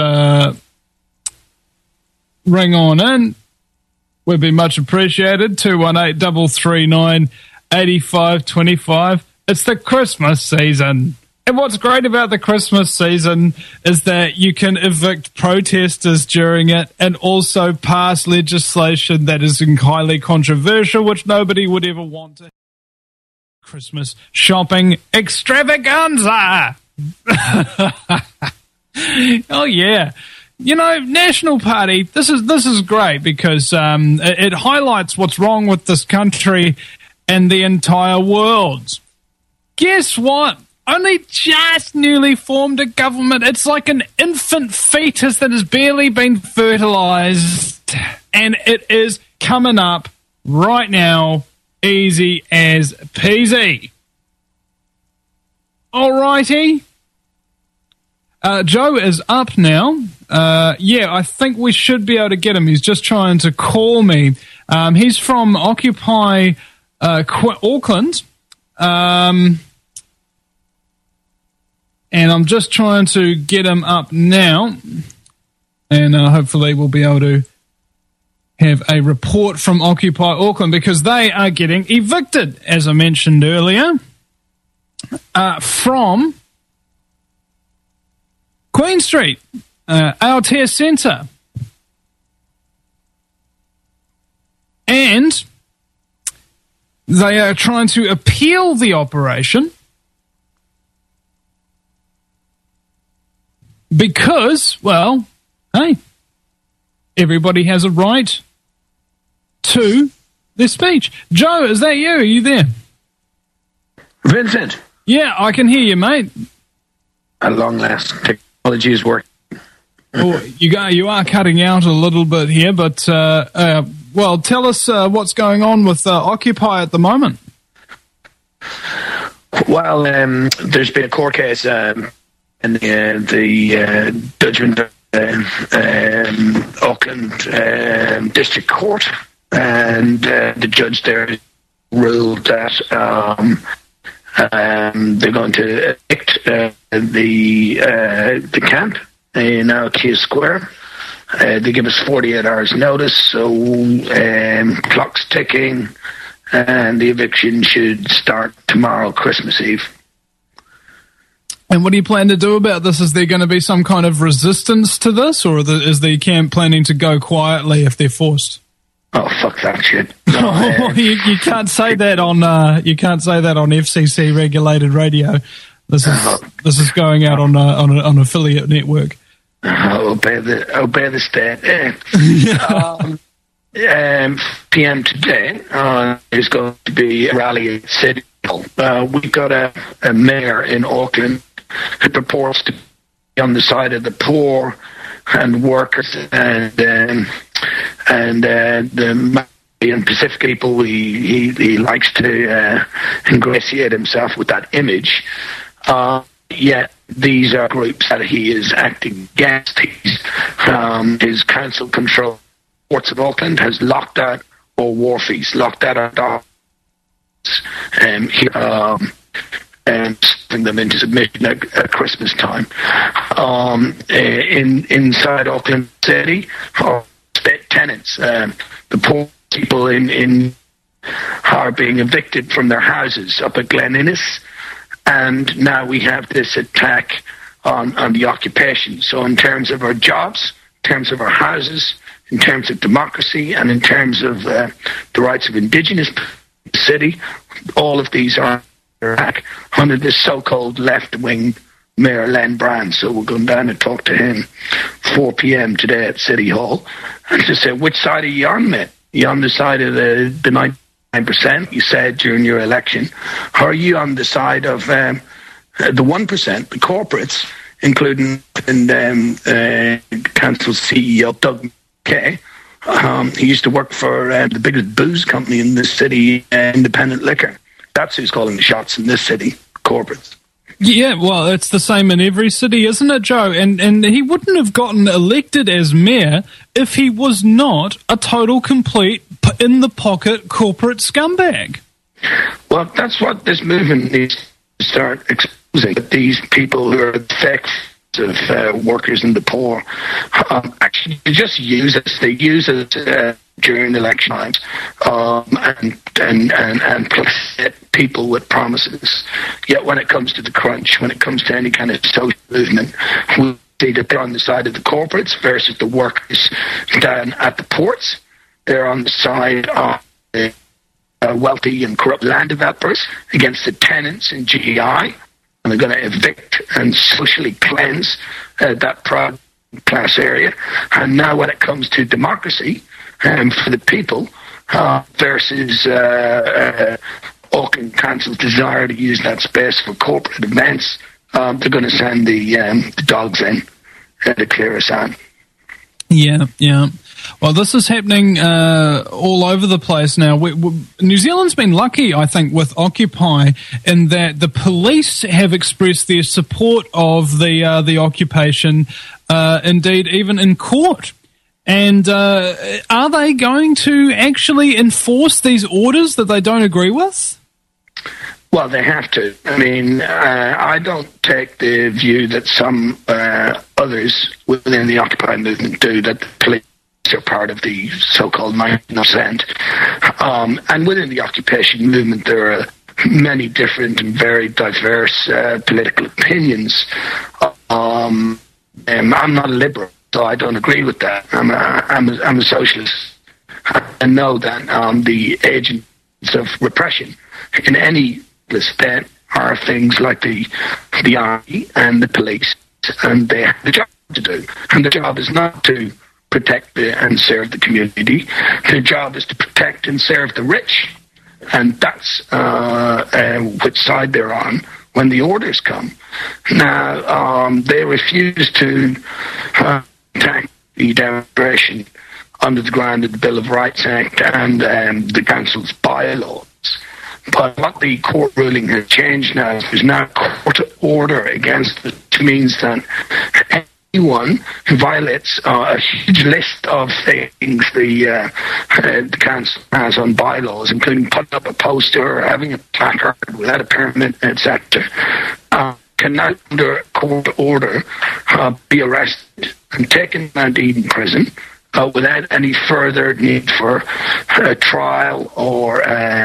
ring on in, would be much appreciated. 218-339-8525. It's the Christmas season. And what's great about the Christmas season is that you can evict protesters during it and also pass legislation that is highly controversial, which nobody would ever want to. Christmas shopping extravaganza! Oh, yeah. You know, National Party, this is great because it highlights what's wrong with this country and the entire world. Guess what? Only just newly formed a government. It's like an infant fetus that has barely been fertilized, and it is coming up right now, easy as peasy. Alrighty. Joe is up now. I think we should be able to get him. He's just trying to call me. He's from Occupy Auckland. And I'm just trying to get him up now. And hopefully we'll be able to have a report from Occupy Auckland because they are getting evicted, as I mentioned earlier, from Queen Street, Aotea Centre. And they are trying to appeal the operation because, well, hey, everybody has a right to their speech. Joe, is that you? Are you there? Vincent. Yeah, I can hear you, mate. At long last, technology is working. Oh, you are cutting out a little bit here, but, well, tell us what's going on with Occupy at the moment. Well, there's been a court case in the judgment Auckland District Court, and the judge there ruled that they're going to evict the camp in Aotea Square. They give us 48 hours notice, so clock's ticking, and the eviction should start tomorrow, Christmas Eve. And what do you plan to do about this? Is there going to be some kind of resistance to this, or is the camp planning to go quietly if they're forced? Oh, fuck that shit! No, you can't say that on FCC regulated radio. This is going out on an affiliate network. Obey the state. PM today is going to be a rally at City Hall. We've got a mayor in Auckland who purports to be on the side of the poor and workers and the and Pacific people. He likes to ingratiate himself with that image. Yet these are groups that he is acting against. His council control Ports of Auckland has locked out all wharfies, locked out our docks, and sending them into submission at Christmas time. Inside Auckland City, state tenants, the poor people in are being evicted from their houses up at Glen Innes, and now we have this attack on the occupation. So in terms of our jobs, in terms of our houses, in terms of democracy, and in terms of the rights of Indigenous city, all of these are under this so-called left-wing Mayor Len Brand. So we're going down to talk to him 4 p.m. today at City Hall and to say, which side are you on, mate? Are you on the side of the 99% you said during your election? Or are you on the side of the 1%, the corporates, including council CEO Doug McKay? He used to work for the biggest booze company in this city, Independent Liquor. That's who's calling the shots in this city, corporates. Yeah, well, it's the same in every city, isn't it, Joe? And he wouldn't have gotten elected as mayor if he was not a total, complete, in-the-pocket corporate scumbag. Well, that's what this movement needs to start exposing. These people who are the effects of workers and the poor actually just use us. They use us during election times and place it people with promises. Yet when it comes to the crunch, when it comes to any kind of social movement, we see that they're on the side of the corporates versus the workers down at the ports. They're on the side of the wealthy and corrupt land developers against the tenants in GEI, and they're going to evict and socially cleanse that proud class area. And now when it comes to democracy for the people versus Auckland Council's desire to use that space for corporate events, they're going to send the dogs in to clear us out. Yeah. Well, this is happening all over the place now. New Zealand's been lucky, I think, with Occupy in that the police have expressed their support of the occupation, indeed even in court. And are they going to actually enforce these orders that they don't agree with? Well, they have to. I mean, I don't take the view that some others within the Occupy movement do, that the police are part of the so-called 90%. And within the occupation movement, there are many different and very diverse political opinions. I'm not a liberal, so I don't agree with that. I'm a socialist. I know that the agents of repression in any state are things like the army and the police, and they have the job to do. And the job is not to protect and serve the community. Their job is to protect and serve the rich, and that's which side they're on when the orders come. Now, they refuse to attack the demonstration under the ground of the Bill of Rights Act and the Council's bylaws. But what the court ruling has changed now is there's now a court order against it, which means that anyone who violates a huge list of things the council has on bylaws, including putting up a poster or having a placard without a permit, etc., can now, under court order, be arrested and taken down to Eden Prison without any further need for a trial or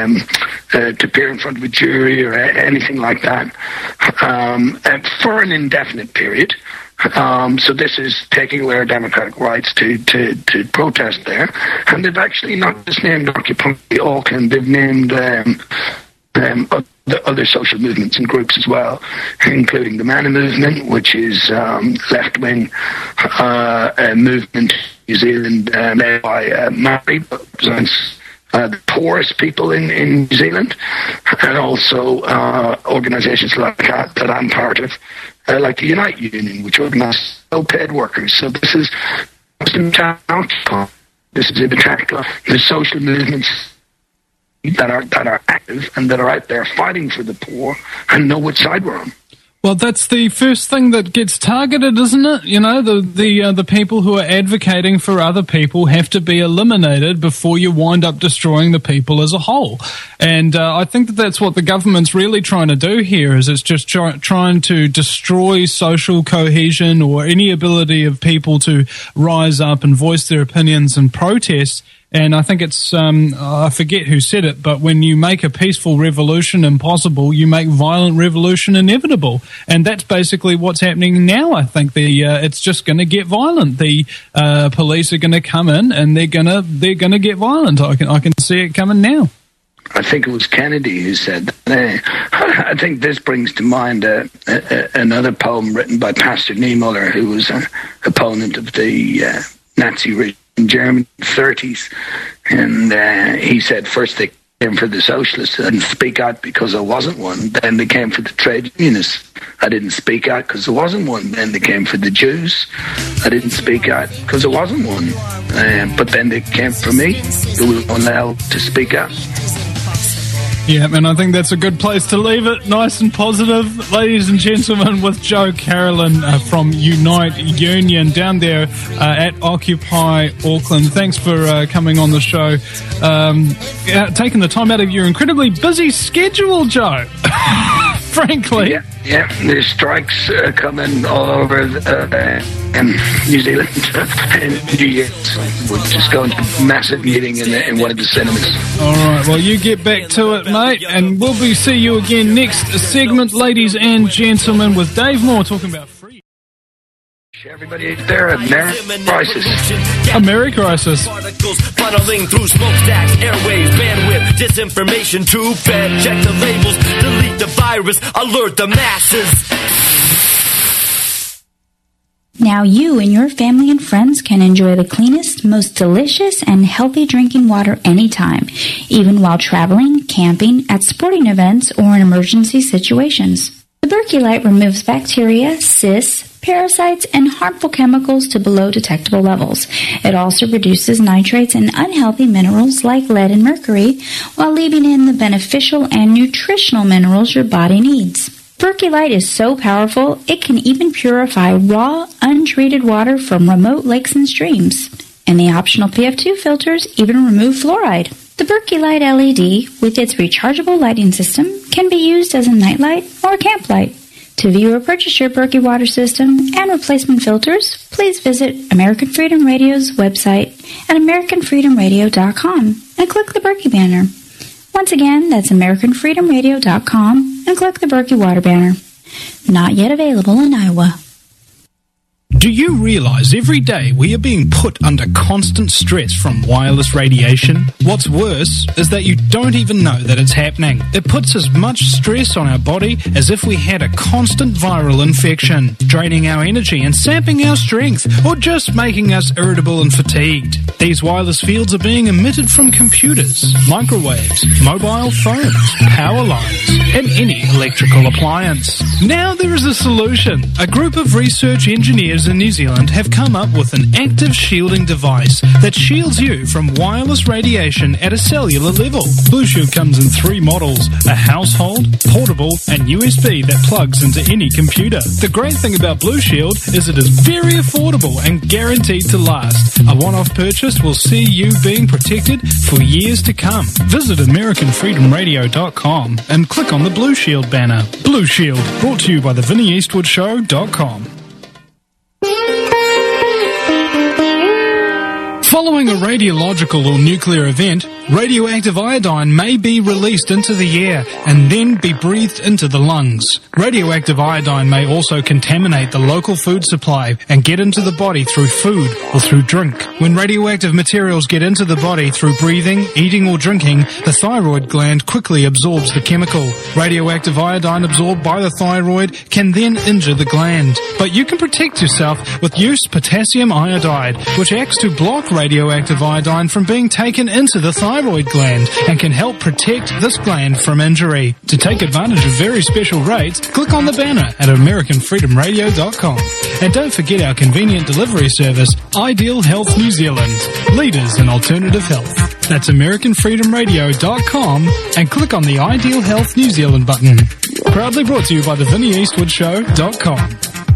to appear in front of a jury or anything like that, for an indefinite period. So this is taking away our democratic rights to protest there. And they've actually not just named Occupy Auckland, they've named other social movements and groups as well, including the Mana Movement, which is left-wing movement in New Zealand led by Maori, but represents the poorest people in New Zealand, and also organisations like that I'm part of, like the Unite Union, which organises well-paid workers. So this is an attack on the social movements that are active and that are out there fighting for the poor and know which side we're on. Well, that's the first thing that gets targeted, isn't it? You know, the people who are advocating for other people have to be eliminated before you wind up destroying the people as a whole. And I think that that's what the government's really trying to do here, is it's just trying to destroy social cohesion or any ability of people to rise up and voice their opinions and protest. And I think it's, I forget who said it, but when you make a peaceful revolution impossible, you make violent revolution inevitable. And that's basically what's happening now. I think it's just going to get violent. The police are going to come in and they're going to get violent. I can see it coming now. I think it was Kennedy who said that. I think this brings to mind another poem written by Pastor Niemöller, who was an opponent of the Nazi regime in Germany in the 30s, and he said first they came for the socialists. I didn't speak out because I wasn't one. Then they came for the trade unionists. I didn't speak out because I wasn't one. Then they came for the Jews. I didn't speak out because I wasn't one. But then they came for me, who was allowed to speak out. Yeah, and I think that's a good place to leave it. Nice and positive. Ladies and gentlemen, with Joe Carolyn from Unite Union down there at Occupy Auckland. Thanks for coming on the show. Taking the time out of your incredibly busy schedule, Joe. Frankly. Yeah. Yeah, there's strikes coming all over New Zealand and New Year. We're just going to a massive meeting in one of the cinemas. All right, well, you get back to it, mate, and we'll see you again next segment, ladies and gentlemen, with Dave Moore talking about free. Everybody out there, Americrisis. Americrisis. Particles funneling through smokestacks, airwaves, bandwidth, disinformation, too bad. Check the labels, delete the virus, alert the masses. Now you and your family and friends can enjoy the cleanest, most delicious, and healthy drinking water anytime, even while traveling, camping, at sporting events, or in emergency situations. The Berkey Light removes bacteria, cysts, parasites, and harmful chemicals to below detectable levels. It also reduces nitrates and unhealthy minerals like lead and mercury, while leaving in the beneficial and nutritional minerals your body needs. Berkey Light is so powerful, it can even purify raw, untreated water from remote lakes and streams. And the optional PF2 filters even remove fluoride. The Berkey Light LED, with its rechargeable lighting system, can be used as a nightlight or a camp light. To view or purchase your Berkey water system and replacement filters, please visit American Freedom Radio's website at AmericanFreedomRadio.com and click the Berkey banner. Once again, that's AmericanFreedomRadio.com and click the Berkey water banner. Not yet available in Iowa. Do you realize every day we are being put under constant stress from wireless radiation? What's worse is that you don't even know that it's happening. It puts as much stress on our body as if we had a constant viral infection, draining our energy and sapping our strength, or just making us irritable and fatigued. These wireless fields are being emitted from computers, microwaves, mobile phones, power lines, and any electrical appliance. Now there is a solution. A group of research engineers in New Zealand have come up with an active shielding device that shields you from wireless radiation at a cellular level. Blue Shield comes in 3 models: a household, portable, and USB that plugs into any computer. The great thing about Blue Shield is it is very affordable and guaranteed to last. A one-off purchase will see you being protected for years to come. Visit AmericanFreedomRadio.com and click on the Blue Shield banner. Blue Shield, brought to you by the VinnyEastwoodShow.com. Following a radiological or nuclear event, radioactive iodine may be released into the air and then be breathed into the lungs. Radioactive iodine may also contaminate the local food supply and get into the body through food or through drink. When radioactive materials get into the body through breathing, eating or drinking, the thyroid gland quickly absorbs the chemical. Radioactive iodine absorbed by the thyroid can then injure the gland. But you can protect yourself with Use Potassium Iodide, which acts to block radioactive iodine from being taken into the thyroid gland and can help protect this gland from injury. To take advantage of very special rates, click on the banner at AmericanFreedomRadio.com. And don't forget our convenient delivery service, Ideal Health New Zealand, leaders in alternative health. That's AmericanFreedomRadio.com and click on the Ideal Health New Zealand button. Proudly brought to you by the VinnyEastwoodShow.com.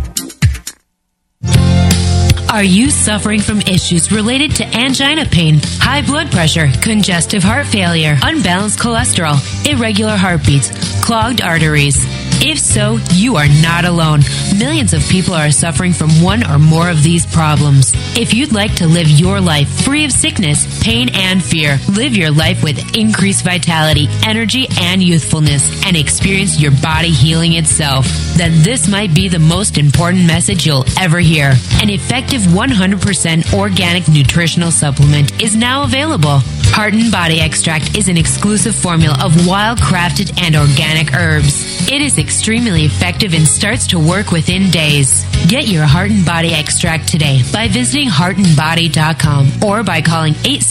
Are you suffering from issues related to angina pain, high blood pressure, congestive heart failure, unbalanced cholesterol, irregular heartbeats, clogged arteries? If so, you are not alone. Millions of people are suffering from one or more of these problems. If you'd like to live your life free of sickness, pain, and fear, live your life with increased vitality, energy, and youthfulness, and experience your body healing itself, then this might be the most important message you'll ever hear. An effective 100% organic nutritional supplement is now available. Heart and Body Extract is an exclusive formula of wild-crafted and organic herbs. It is extremely effective and starts to work within days. Get your Heart and Body Extract today by visiting heartandbody.com or by calling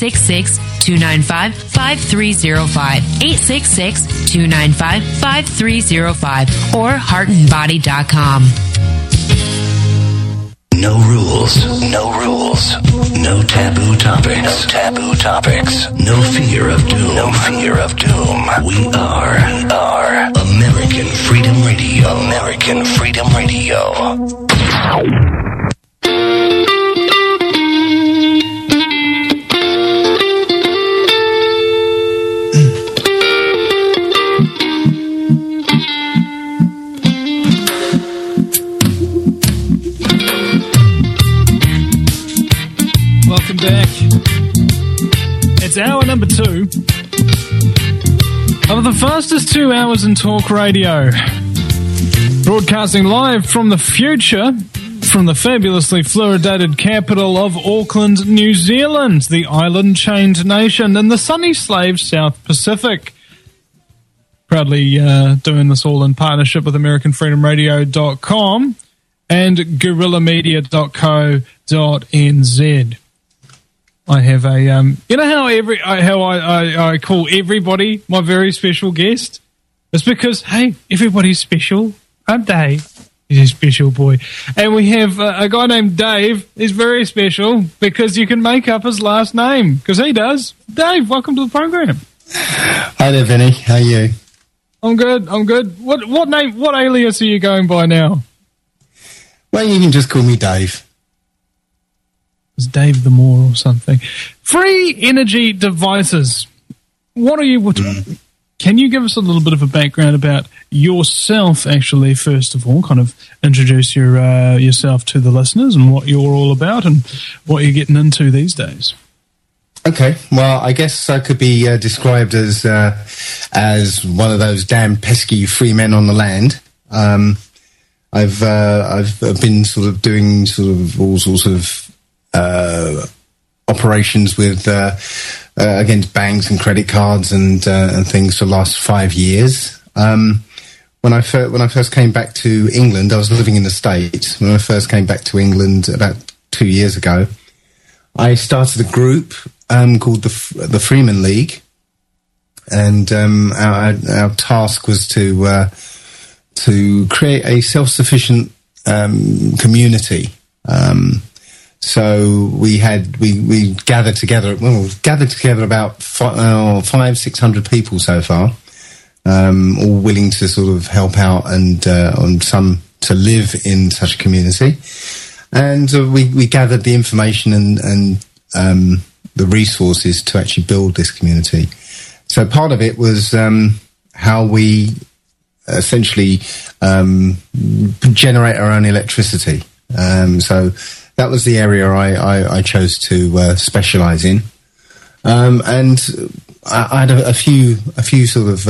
866-295-5305, 866-295-5305, or heartandbody.com. No rules. No rules. No taboo topics. No taboo topics. No fear of doom. No fear of doom. We are American Freedom Radio. American Freedom Radio. It's hour number 2 of the fastest 2 hours in talk radio. Broadcasting live from the future, from the fabulously fluoridated capital of Auckland, New Zealand, the island-chained nation in the sunny slave South Pacific. Proudly doing this all in partnership with AmericanFreedomRadio.com and GuerrillaMedia.co.nz. I have a, you know how I call everybody my very special guest? It's because, hey, everybody's special. I'm Dave. He's a special boy. And we have a guy named Dave. He's very special because you can make up his last name, because he does. Dave, welcome to the program. Hi there, Vinny. How are you? I'm good. What name, what alias are you going by now? Well, you can just call me Dave. It's Dave the Moore or something. Free energy devices. What are you... Can you give us a little bit of a background about yourself, actually, first of all? Kind of introduce yourself to the listeners and what you're all about and what you're getting into these days. Okay, well, I guess I could be described as one of those damn pesky free men on the land. I've been sort of doing sort of all sorts of operations with against banks and credit cards and things for the last 5 years. When I first came back to England, I was living in the States. When I first came back to England about 2 years ago, I started a group called the Freeman League, and our task was to create a self-sufficient community. So we gathered together about 500-600 people so far, all willing to sort of help out and on some to live in such a community. And we gathered the information and the resources to actually build this community. So part of it was how we essentially generate our own electricity. So that was the area I chose to specialize in. And I had a few sort of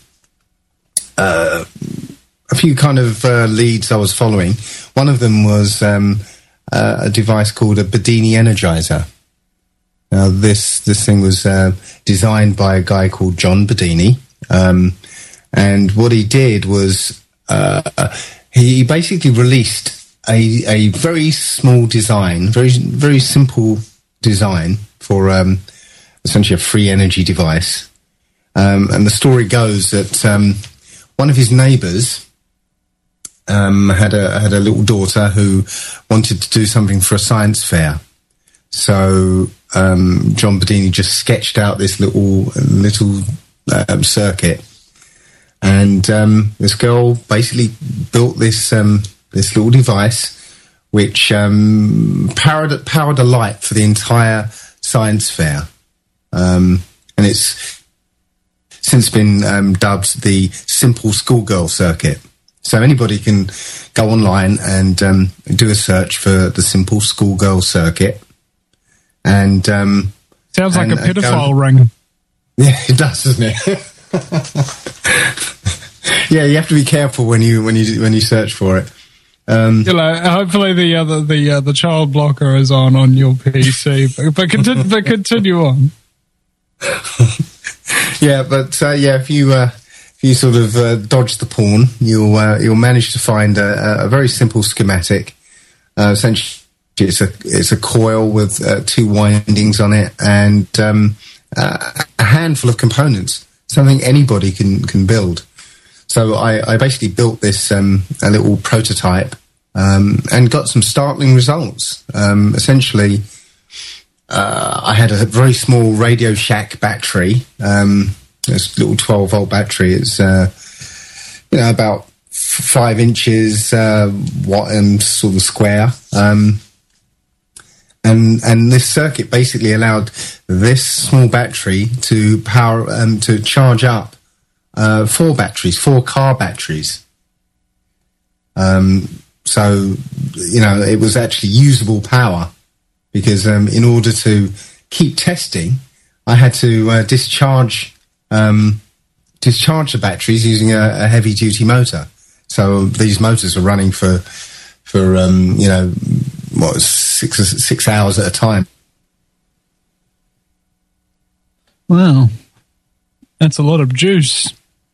a few kind of leads I was following. One of them was a device called a Bedini Energizer. Now this thing was designed by a guy called John Bedini, and what he did was he basically released a very small design, very simple design for essentially a free energy device. And the story goes that one of his neighbours had a little daughter who wanted to do something for a science fair. So John Bedini just sketched out this little circuit, and this girl basically built this little device which powered a light for the entire science fair, and it's since been dubbed the Simple Schoolgirl Circuit. So anybody can go online and do a search for the Simple Schoolgirl Circuit. And sounds like a pedophile ring. Yeah, it does, doesn't it? Yeah, you have to be careful when you search for it. Hopefully the child blocker is on your PC, but continue on. Yeah, but if you sort of dodge the porn, you'll manage to find a very simple schematic. Essentially, it's a coil with 2 windings on it and a handful of components, something anybody can build. So I basically built this a little prototype and got some startling results. Essentially, I had a very small Radio Shack battery. This little 12-volt battery. It's about 5 inches wide and sort of square. And this circuit basically allowed this small battery to to charge up 4 car batteries. So, it was actually usable power because in order to keep testing, I had to discharge the batteries using a heavy duty motor. So these motors are running for 6 hours at a time. Wow, that's a lot of juice.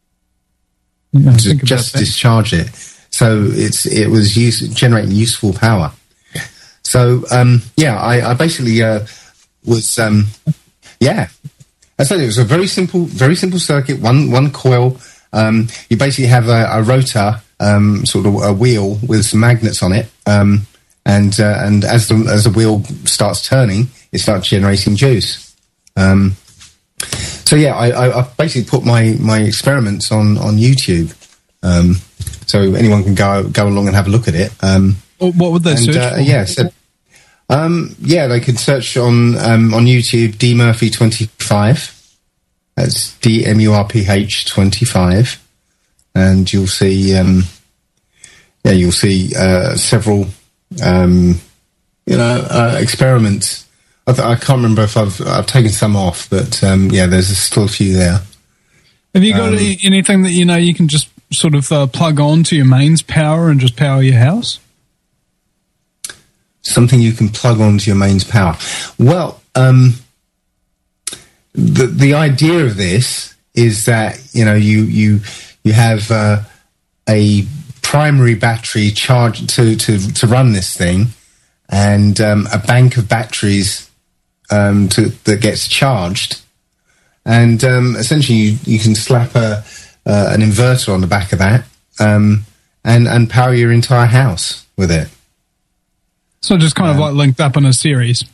To just discharge it, so it was generating useful power. So I basically was I said it was a very simple circuit. One coil. You basically have a rotor, sort of a wheel with some magnets on it, and as the wheel starts turning, it starts generating juice. I basically put my experiments on YouTube, so anyone can go along and have a look at it. What would they search for? They can search on YouTube D Murphy 25. That's DMURPH 25, and you'll see several experiments. I can't remember if I've taken some off, but there's still a few there. Have you got anything that you can just sort of plug on to your mains power and just power your house? Something you can plug onto your mains power. Well, the idea of this is that you have a primary battery charged to run this thing, and a bank of batteries that gets charged, and essentially you can slap an inverter on the back of that, and power your entire house with it. So just kind of like linked up in a series.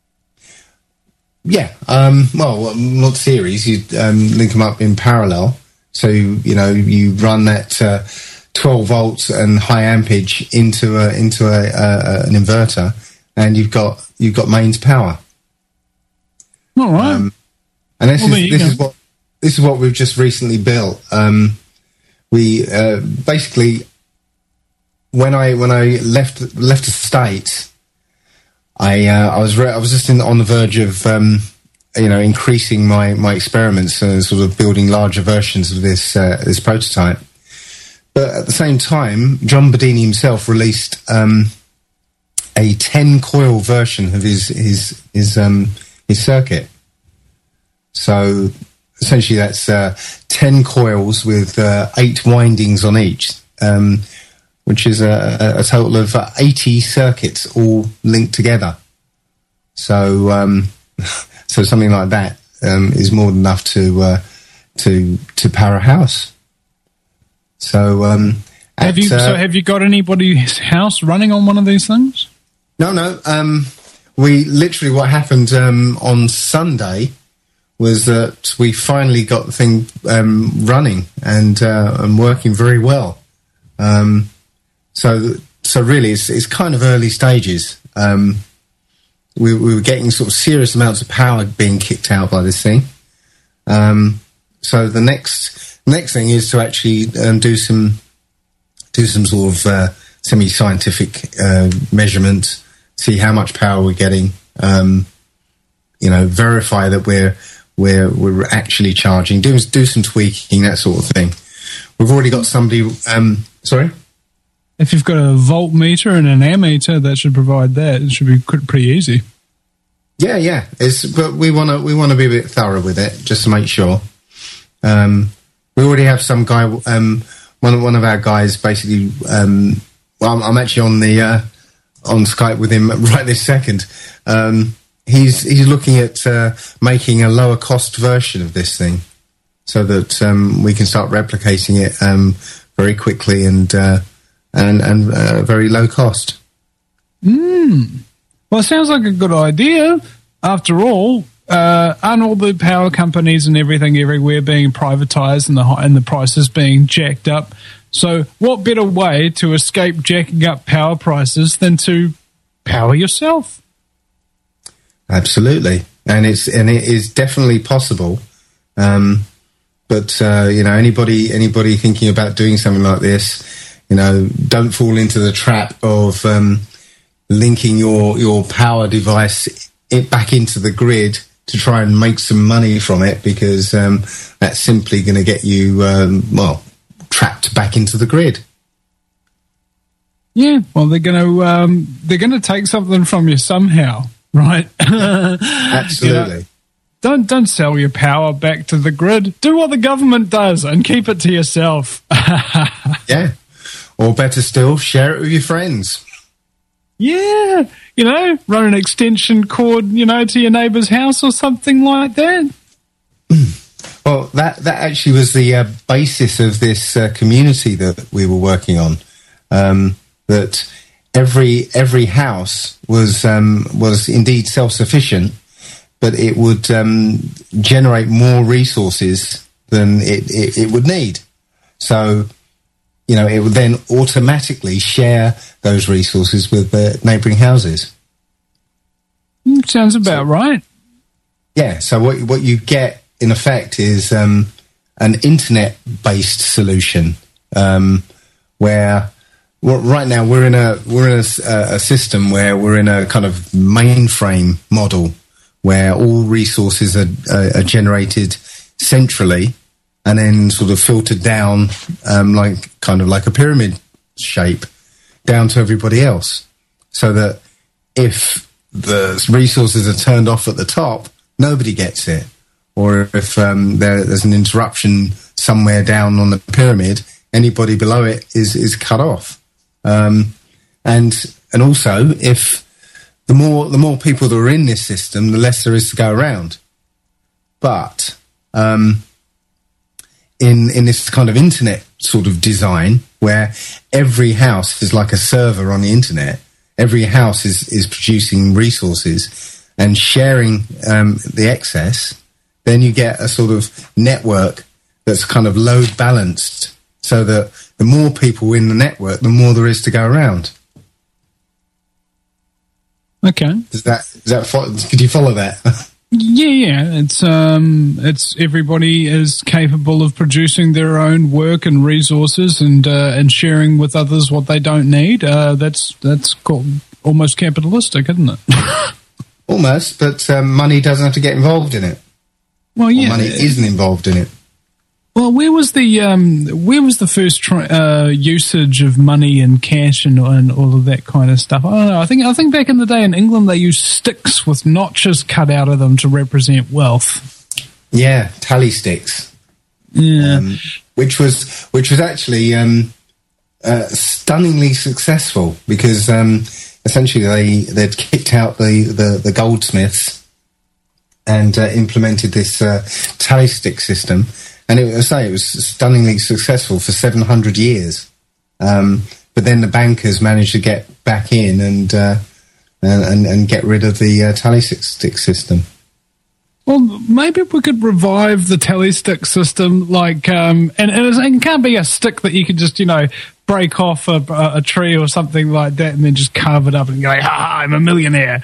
Yeah. Well, not series. You link them up in parallel. So you run that 12 volts and high ampage into an inverter, and you've got mains power. All right. And this is what we've just recently built. We basically, when I left the States, I was just on the verge of increasing my experiments and sort of building larger versions of this prototype. But at the same time, John Bedini himself released a 10-coil version of his circuit. So essentially, that's 10 coils with 8 windings on each, which is a total of 80 circuits all linked together. So so something like that is more than enough to power a house. So have you got anybody's house running on one of these things? No. We literally, what happened on Sunday was that we finally got the thing running and working very well. So really, it's kind of early stages. We were getting sort of serious amounts of power being kicked out by this thing. So the next thing is to actually do some sort of semi-scientific measurements, see how much power we're getting. Verify that we're actually charging. Do some tweaking, that sort of thing. We've already got somebody. Sorry. If you've got a voltmeter and an ammeter, that should provide that. It should be pretty easy. Yeah. But we want to be a bit thorough with it, just to make sure. We already have some guy. One of our guys basically. I'm actually on Skype with him right this second. He's looking at making a lower cost version of this thing, so that we can start replicating it very quickly and very low cost. Well, it sounds like a good idea. After all, aren't all the power companies and everything everywhere being privatised and the prices being jacked up? So what better way to escape jacking up power prices than to power yourself? Absolutely, and it is definitely possible. But anybody thinking about doing something like this, don't fall into the trap of linking your power device back into the grid to try and make some money from it, because that's simply going to get you, trapped back into the grid. Yeah, well, they're going to take something from you somehow, right? Absolutely. Don't sell your power back to the grid. Do what the government does and keep it to yourself. Yeah. Or better still, share it with your friends. Yeah. Run an extension cord, to your neighbour's house or something like that. Well, that actually was the basis of this community that we were working on. That every house was indeed self-sufficient, but it would generate more resources than it would need. So, it would then automatically share those resources with the neighbouring houses. Sounds about right. Yeah, so what you get, in effect, is an internet-based solution, where right now we're in a system where we're in a kind of mainframe model where all resources are generated centrally and then sort of filtered down, like a pyramid shape, down to everybody else, so that if the resources are turned off at the top, nobody gets it. Or if there's an interruption somewhere down on the pyramid, anybody below it is cut off. And also, if the more people that are in this system, the less there is to go around. But in this kind of internet sort of design, where every house is like a server on the internet, every house is producing resources and sharing the excess, then you get a sort of network that's kind of load balanced, so that the more people in the network, the more there is to go around. Okay. Could you follow that? Yeah. It's everybody is capable of producing their own work and resources and sharing with others what they don't need. That's called almost capitalistic, isn't it? Almost, but money doesn't have to get involved in it. Well, yeah, money isn't involved in it. Well, where was the first usage of money and cash and all of that kind of stuff? I don't know. I think back in the day in England they used sticks with notches cut out of them to represent wealth. Yeah, tally sticks. Yeah, which was actually stunningly successful, because essentially they'd kicked out the goldsmiths and implemented this tally stick system. And it was stunningly successful for 700 years. But then the bankers managed to get back in and get rid of the tally stick system. Well, maybe we could revive the tally stick system, like, and it can't be a stick that you could just, break off a tree or something like that and then just carve it up and go, I'm a millionaire,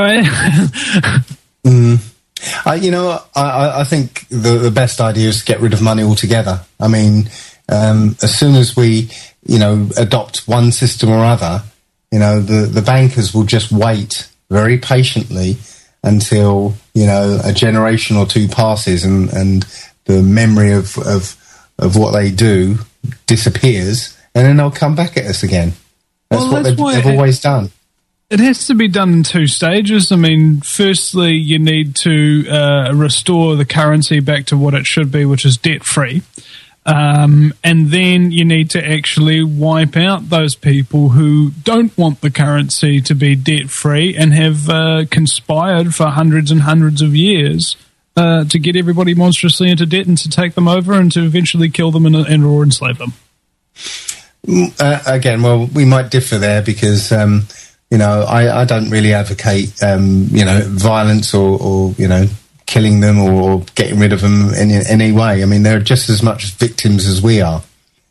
I think the best idea is to get rid of money altogether. I mean, as soon as we, adopt one system or other, the bankers will just wait very patiently until, a generation or two passes and the memory of what they do disappears, and then they'll come back at us again. That's what they've always done. It has to be done in two stages. I mean, firstly, you need to restore the currency back to what it should be, which is debt-free. And then you need to actually wipe out those people who don't want the currency to be debt-free and have conspired for hundreds and hundreds of years to get everybody monstrously into debt and to take them over and to eventually kill them or enslave them. Again, well, we might differ there because... I don't really advocate, violence or killing them or getting rid of them in any way. I mean, they're just as much victims as we are.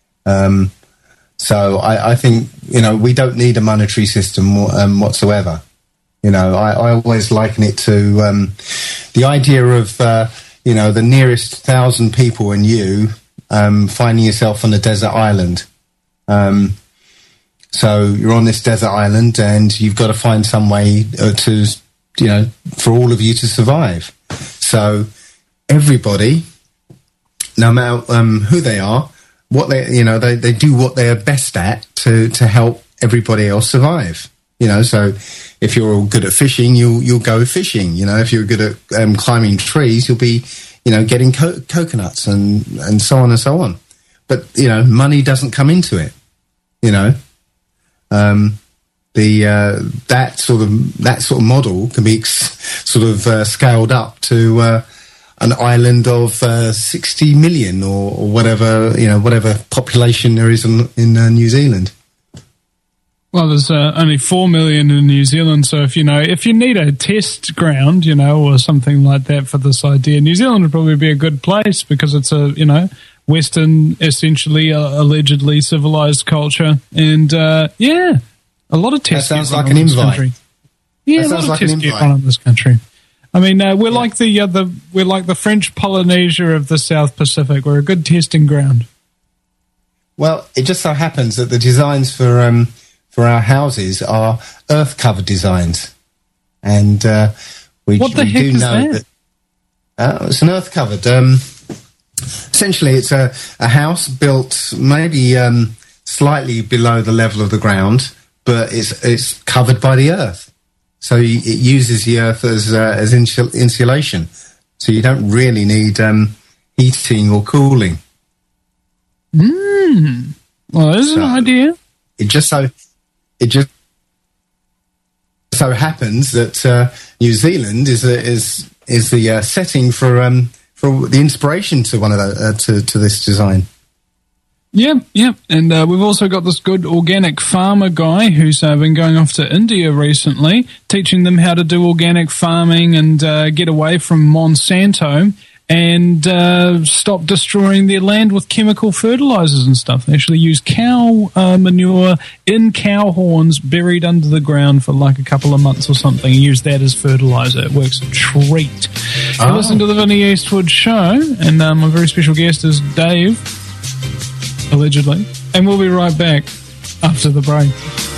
So I think, we don't need a monetary system whatsoever. I always liken it to the idea of, the nearest 1,000 people and you finding yourself on a desert island. So you're on this desert island and you've got to find some way to, for all of you to survive. So everybody, no matter who they are, what they do what they're best at to help everybody else survive. So if you're all good at fishing, you'll go fishing. If you're good at climbing trees, you'll be, getting coconuts and so on and so on. But money doesn't come into it. That sort of model can be scaled up to an island of 60 million or whatever population there is in New Zealand. Well, there's only 4 million in New Zealand, so if you need a test ground, or something like that for this idea, New Zealand would probably be a good place because it's a Western, essentially allegedly civilized culture, and a lot of tests. That sounds like an invite. Yeah, a lot of tests get on in this country. I mean, we're like the French Polynesia of the South Pacific. We're a good testing ground. Well, it just so happens that the designs for our houses are earth-covered designs, and we do know that it's an earth-covered. Essentially, it's a house built maybe slightly below the level of the ground, but it's covered by the earth. So it uses the earth as insulation. So you don't really need heating or cooling. Well, there's an idea. It just so happens that New Zealand is the setting for the inspiration to one of to this design. Yeah, and we've also got this good organic farmer guy who's been going off to India recently, teaching them how to do organic farming and get away from Monsanto and stop destroying their land with chemical fertilizers and stuff. They actually use cow manure in cow horns buried under the ground for like a couple of months or something and use that as fertilizer. It works a treat. You listen to the Vinnie Eastwood Show, and my very special guest is Dave, allegedly, and we'll be right back after the break.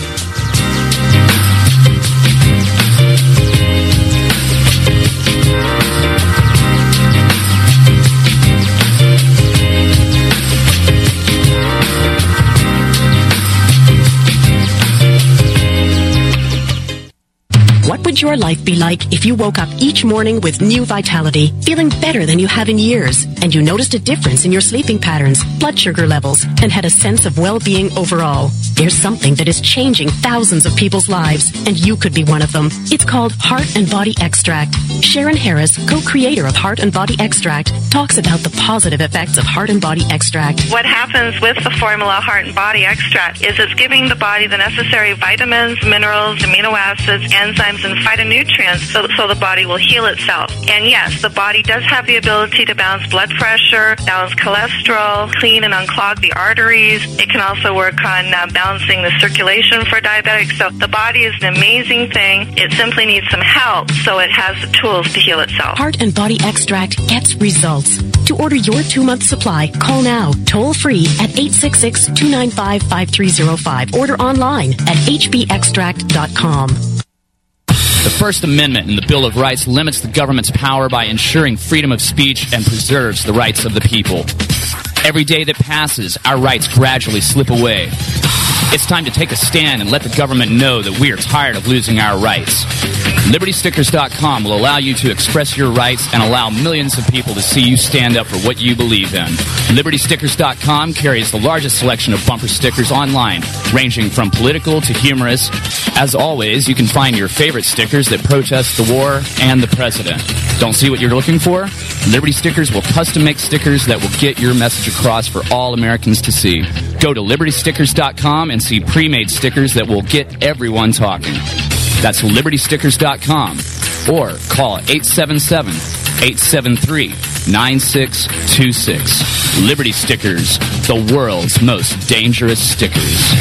What would your life be like if you woke up each morning with new vitality, feeling better than you have in years, and you noticed a difference in your sleeping patterns, blood sugar levels, and had a sense of well-being overall? There's something that is changing thousands of people's lives, and you could be one of them. It's called Heart and Body Extract. Sharon Harris, co-creator of Heart and Body Extract, talks about the positive effects of Heart and Body Extract. What happens with the formula Heart and Body Extract is it's giving the body the necessary vitamins, minerals, amino acids, enzymes, and phytonutrients so the body will heal itself. And yes, the body does have the ability to balance blood pressure, balance cholesterol, clean and unclog the arteries. It can also work on balancing the circulation for diabetics. So the body is an amazing thing. It simply needs some help so it has the tools to heal itself. Heart and Body Extract gets results. To order your 2-month supply, call now, toll free at 866-295-5305. Order online at hbextract.com. The First Amendment in the Bill of Rights limits the government's power by ensuring freedom of speech and preserves the rights of the people. Every day that passes, our rights gradually slip away. It's time to take a stand and let the government know that we are tired of losing our rights. LibertyStickers.com will allow you to express your rights and allow millions of people to see you stand up for what you believe in. LibertyStickers.com carries the largest selection of bumper stickers online, ranging from political to humorous. As always, you can find your favorite stickers that protest the war and the president. Don't see what you're looking for? Liberty Stickers will custom make stickers that will get your message across for all Americans to see. Go to LibertyStickers.com and see pre-made stickers that will get everyone talking. That's LibertyStickers.com or call 877-873-9626. Liberty Stickers, the world's most dangerous stickers.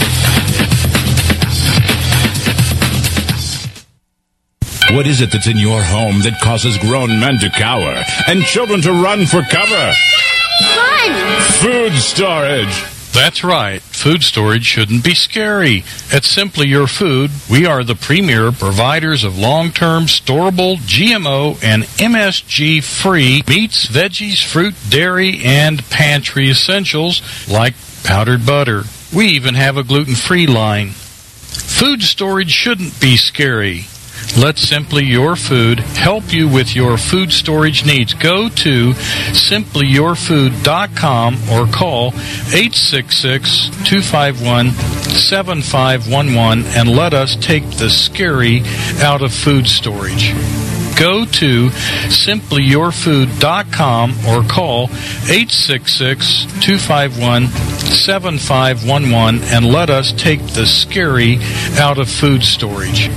What is it that's in your home that causes grown men to cower and children to run for cover? Fun! Food storage. That's right. Food storage shouldn't be scary. At Simply Your Food, we are the premier providers of long-term storable, GMO, and MSG-free meats, veggies, fruit, dairy, and pantry essentials like powdered butter. We even have a gluten-free line. Food storage shouldn't be scary. Let Simply Your Food help you with your food storage needs. Go to simplyyourfood.com or call 866-251-7511 and let us take the scary out of food storage. Go to simplyyourfood.com or call 866-251-7511 and let us take the scary out of food storage.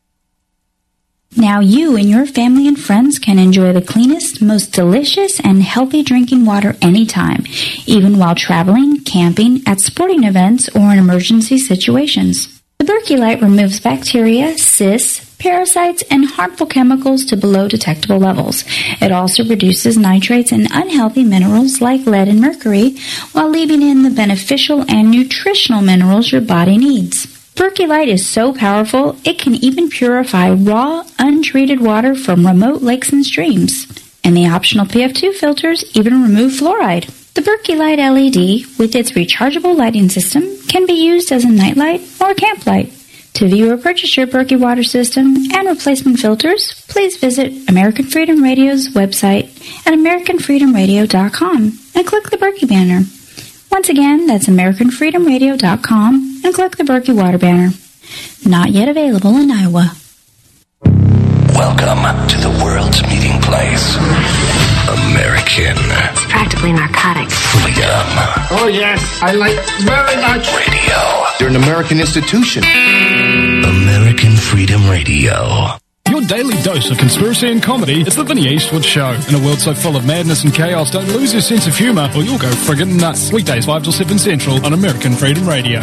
Now you and your family and friends can enjoy the cleanest, most delicious, and healthy drinking water anytime, even while traveling, camping, at sporting events, or in emergency situations. The Berkey removes bacteria, cysts, parasites, and harmful chemicals to below detectable levels. It also reduces nitrates and unhealthy minerals like lead and mercury, while leaving in the beneficial and nutritional minerals your body needs. Berkey is so powerful, it can even purify raw, untreated water from remote lakes and streams. And the optional PF2 filters even remove fluoride. The Berkey LED, with its rechargeable lighting system, can be used as a nightlight or camp light. To view or purchase your Berkey water system and replacement filters, please visit American Freedom Radio's website at AmericanFreedomRadio.com and click the Berkey banner. Once again, that's AmericanFreedomRadio.com and click the Berkey water banner. Not yet available in Iowa. Welcome to the world's meeting place. American. It's practically narcotic. Freedom. Oh, yes. I like very much. Radio. You're an American institution. American Freedom Radio. Your daily dose of conspiracy and comedy is the Vinny Eastwood Show. In a world so full of madness and chaos, don't lose your sense of humour or you'll go friggin' nuts. Weekdays 5 till 7 Central on American Freedom Radio.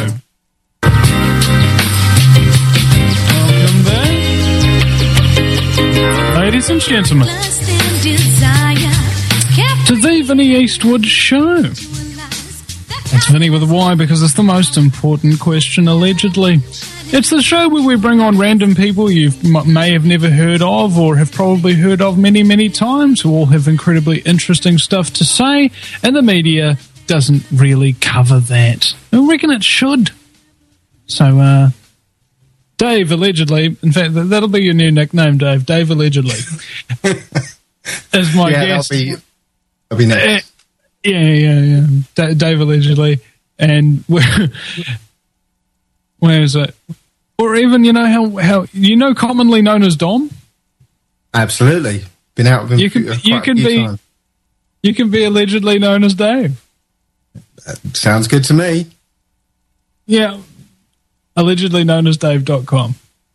Welcome back, ladies and gentlemen, to the Vinny Eastwood Show. It's Vinny with a Y because it's the most important question, allegedly. It's the show where we bring on random people you may have never heard of or have probably heard of many, many times who all have incredibly interesting stuff to say, and the media doesn't really cover that. I reckon it should. So, Dave, allegedly, in fact, that'll be your new nickname, Dave. Dave, allegedly. As my guest. That'll be next. Yeah. Dave, allegedly. And where is it? Or even, how commonly known as Dom? Absolutely. Been out with him you can be allegedly known as Dave. Sounds good to me. Yeah. Allegedly known as Dave.com.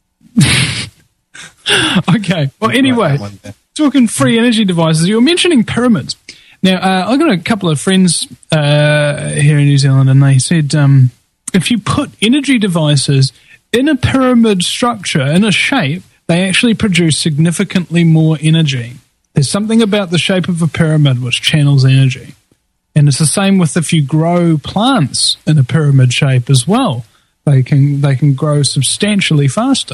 Okay. Well, anyway, talking free energy devices, you were mentioning pyramids. Now, I've got a couple of friends here in New Zealand, and they said if you put energy devices in a pyramid structure, in a shape, they actually produce significantly more energy. There's something about the shape of a pyramid which channels energy. And it's the same with if you grow plants in a pyramid shape as well. They can grow substantially faster.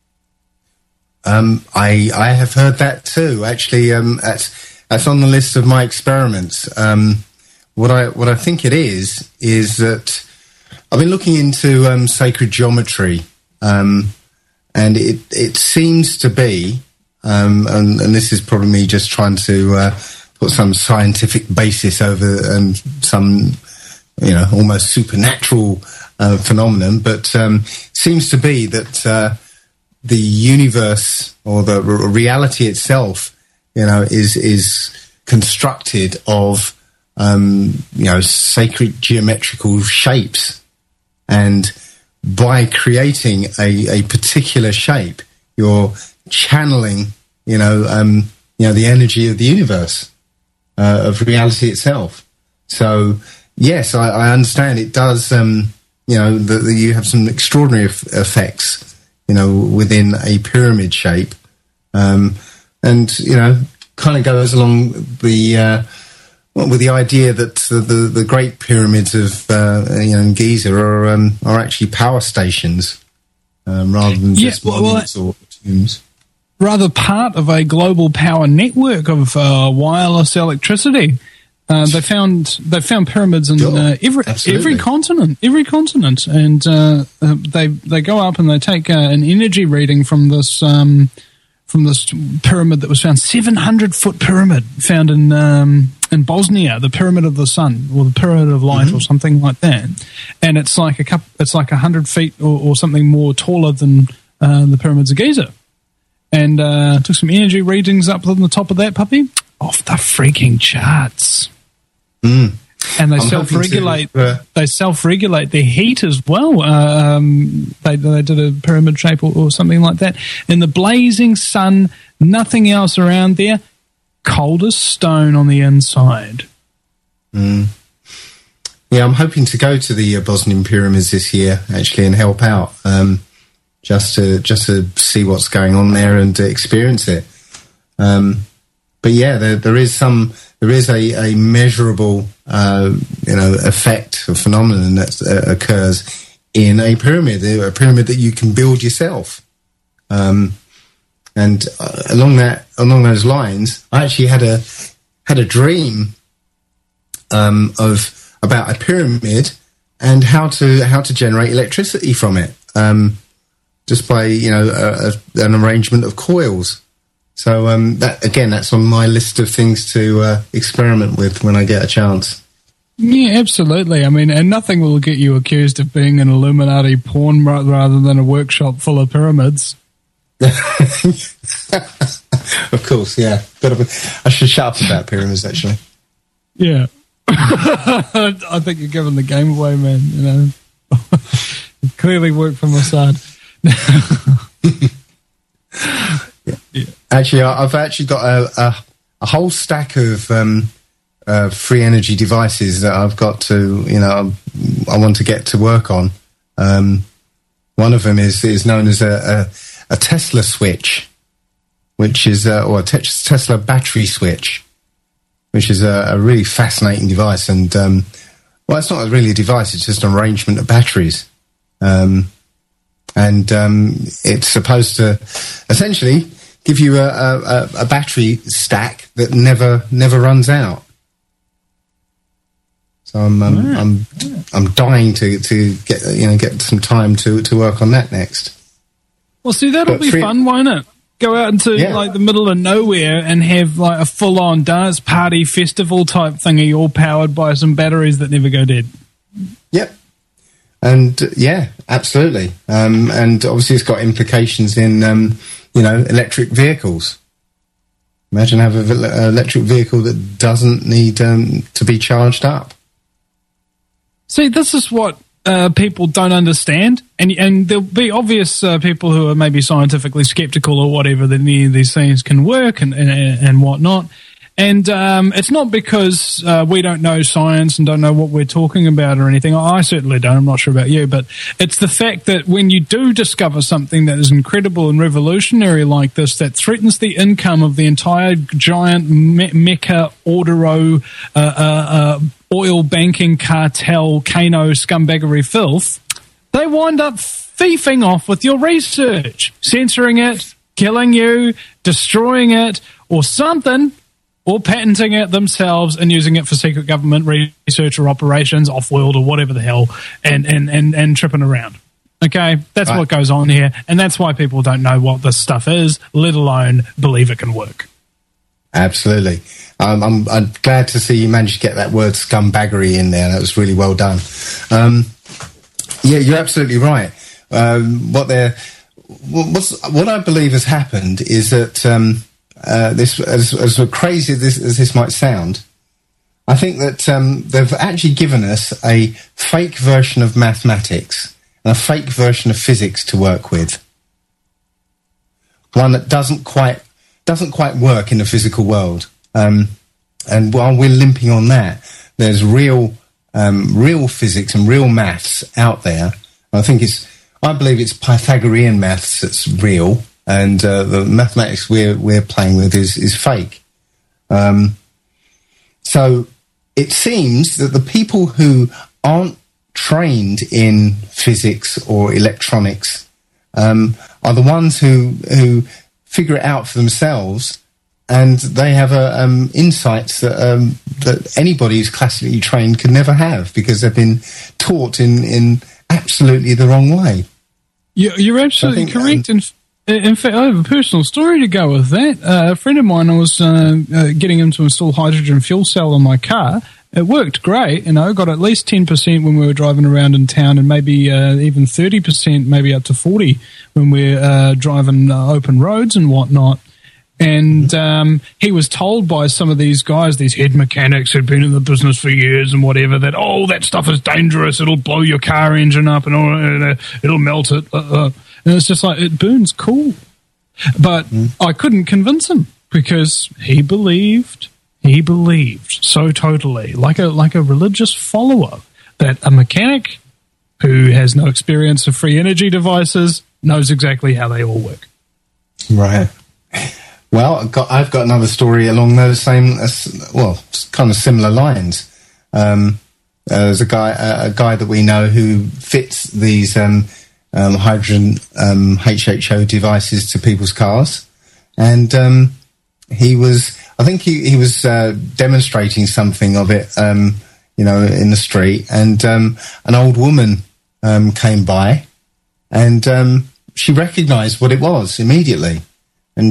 I have heard that too. Actually, that's on the list of my experiments. What I think it is that I've been looking into sacred geometry, and it seems to be, and this is probably me just trying to put some scientific basis over some, almost supernatural phenomenon, but seems to be that the universe or the reality itself, is constructed of sacred geometrical shapes, and by creating a particular shape, you're channeling, the energy of the universe, of reality itself. So, yes, I understand it does, that you have some extraordinary effects, within a pyramid shape. And, kind of goes along the well, with the idea that the Great Pyramids of in Giza are actually power stations rather than just monuments or tombs. Rather part of a global power network of wireless electricity. They found pyramids in every continent, and they go up and they take an energy reading from this pyramid that was found, 700-foot pyramid found in Bosnia, the Pyramid of the Sun or the Pyramid of Light or something like that, and it's like 100 feet or something more taller than the pyramids of Giza. And took some energy readings up on the top of that puppy, off the freaking charts. And they self-regulate. They self-regulate their heat as well. They did a pyramid shape or something like that. In the blazing sun, nothing else around there. Cold as stone on the inside. Yeah, I'm hoping to go to the Bosnian pyramids this year actually and help out. Just to see what's going on there and to experience it. But yeah, there is a measurable effect or phenomenon that occurs in a pyramid that you can build yourself. And along those lines, I actually had a dream about a pyramid and how to generate electricity from it. Just by an arrangement of coils. So that's on my list of things to experiment with when I get a chance. Yeah, absolutely. I mean, and nothing will get you accused of being an Illuminati pawn rather than a workshop full of pyramids. Of course, yeah. I should shut up about pyramids, actually. Yeah. I think you're giving the game away, man. You clearly worked for Mossad. Yeah. Actually, I've actually got a whole stack of free energy devices that I've got to, I want to get to work on. One of them is known as a Tesla switch, which is or a Tesla battery switch, which is a really fascinating device. And it's not really a device; it's just an arrangement of batteries. And it's supposed to essentially give you a battery stack that never runs out. So I'm dying to get some time to work on that next. Well, see, that'll be fun, won't it? Go out into like the middle of nowhere and have like a full-on dance party festival type thingy, all powered by some batteries that never go dead. Yep. And yeah, absolutely. And obviously it's got implications in, electric vehicles. Imagine having an electric vehicle that doesn't need to be charged up. See, this is what people don't understand. And there'll be obvious people who are maybe scientifically skeptical or whatever that any of these things can work and whatnot. And it's not because we don't know science and don't know what we're talking about or anything. I certainly don't. I'm not sure about you. But it's the fact that when you do discover something that is incredible and revolutionary like this, that threatens the income of the entire giant Mecca Ordero oil banking cartel, Kano scumbaggery filth, they wind up thieving off with your research, censoring it, killing you, destroying it, or something, or patenting it themselves and using it for secret government research or operations off-world or whatever the hell, and tripping around. Okay? That's what goes on here, and that's why people don't know what this stuff is, let alone believe it can work. Absolutely. I'm glad to see you managed to get that word scumbaggery in there. That was really well done. Yeah, you're absolutely right. What I believe has happened is that this, as crazy as this might sound, I think that they've actually given us a fake version of mathematics and a fake version of physics to work with. One that doesn't quite work in the physical world. And while we're limping on that, there's real physics and real maths out there. I believe it's Pythagorean maths that's real, and the mathematics we're playing with is fake. So it seems that the people who aren't trained in physics or electronics are the ones who figure it out for themselves, and they have insights that anybody who's classically trained could never have, because they've been taught in absolutely the wrong way. You're absolutely correct. In fact, I have a personal story to go with that. A friend of mine, I was getting him to install hydrogen fuel cell on my car. It worked great, got at least 10% when we were driving around in town, and maybe even 30%, maybe up to 40% when we're driving open roads and whatnot. And he was told by some of these guys, these head mechanics who'd been in the business for years and whatever, that, that stuff is dangerous, it'll blow your car engine up and it'll melt it. And it's just like, it burns cool. But I couldn't convince him, because he believed so totally, like a religious follower, that a mechanic who has no experience of free energy devices knows exactly how they all work. Right. Well, I've got another story along those same, kind of similar lines. There's a guy that we know who fits these hydrogen HHO devices to people's cars, and he was demonstrating something of it, in the street, and an old woman came by, and she recognised what it was immediately. And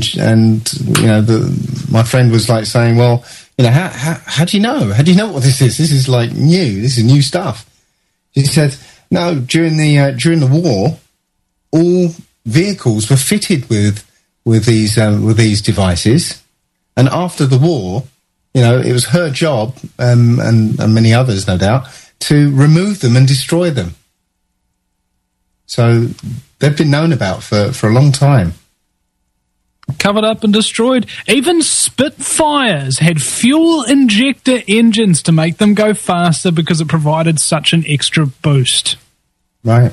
my friend was like saying, well, how do you know? How do you know what this is? This is like new. This is new stuff. She said, no, during the war, all vehicles were fitted with these devices, and after the war, it was her job, and many others, no doubt, to remove them and destroy them. So they've been known about for a long time. Covered up and destroyed. Even Spitfires had fuel injector engines to make them go faster because it provided such an extra boost. Right.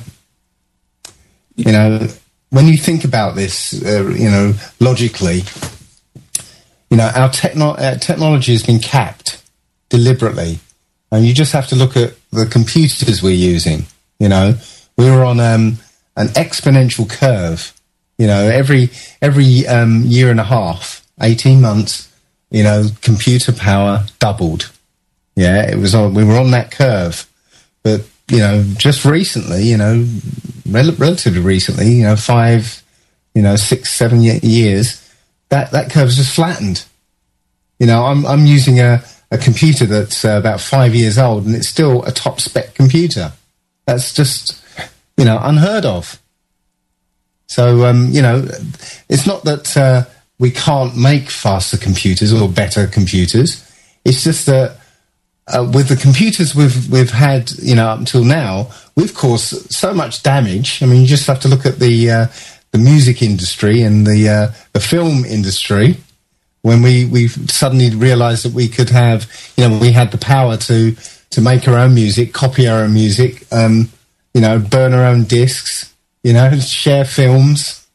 When you think about this, logically, our technology has been capped deliberately, and you just have to look at the computers we're using. We're on an exponential curve. Every year and a half, 18 months, computer power doubled. Yeah, we were on that curve. But, just recently, relatively recently, 5, 6, 7 years, that curve's just flattened. I'm using a computer that's about 5 years old, and it's still a top spec computer. That's just, unheard of. So, it's not that we can't make faster computers or better computers. It's just that with the computers we've had, up until now, we've caused so much damage. I mean, you just have to look at the music industry and the film industry. When we suddenly realised that we could have, we had the power to make our own music, copy our own music, burn our own discs. Share films.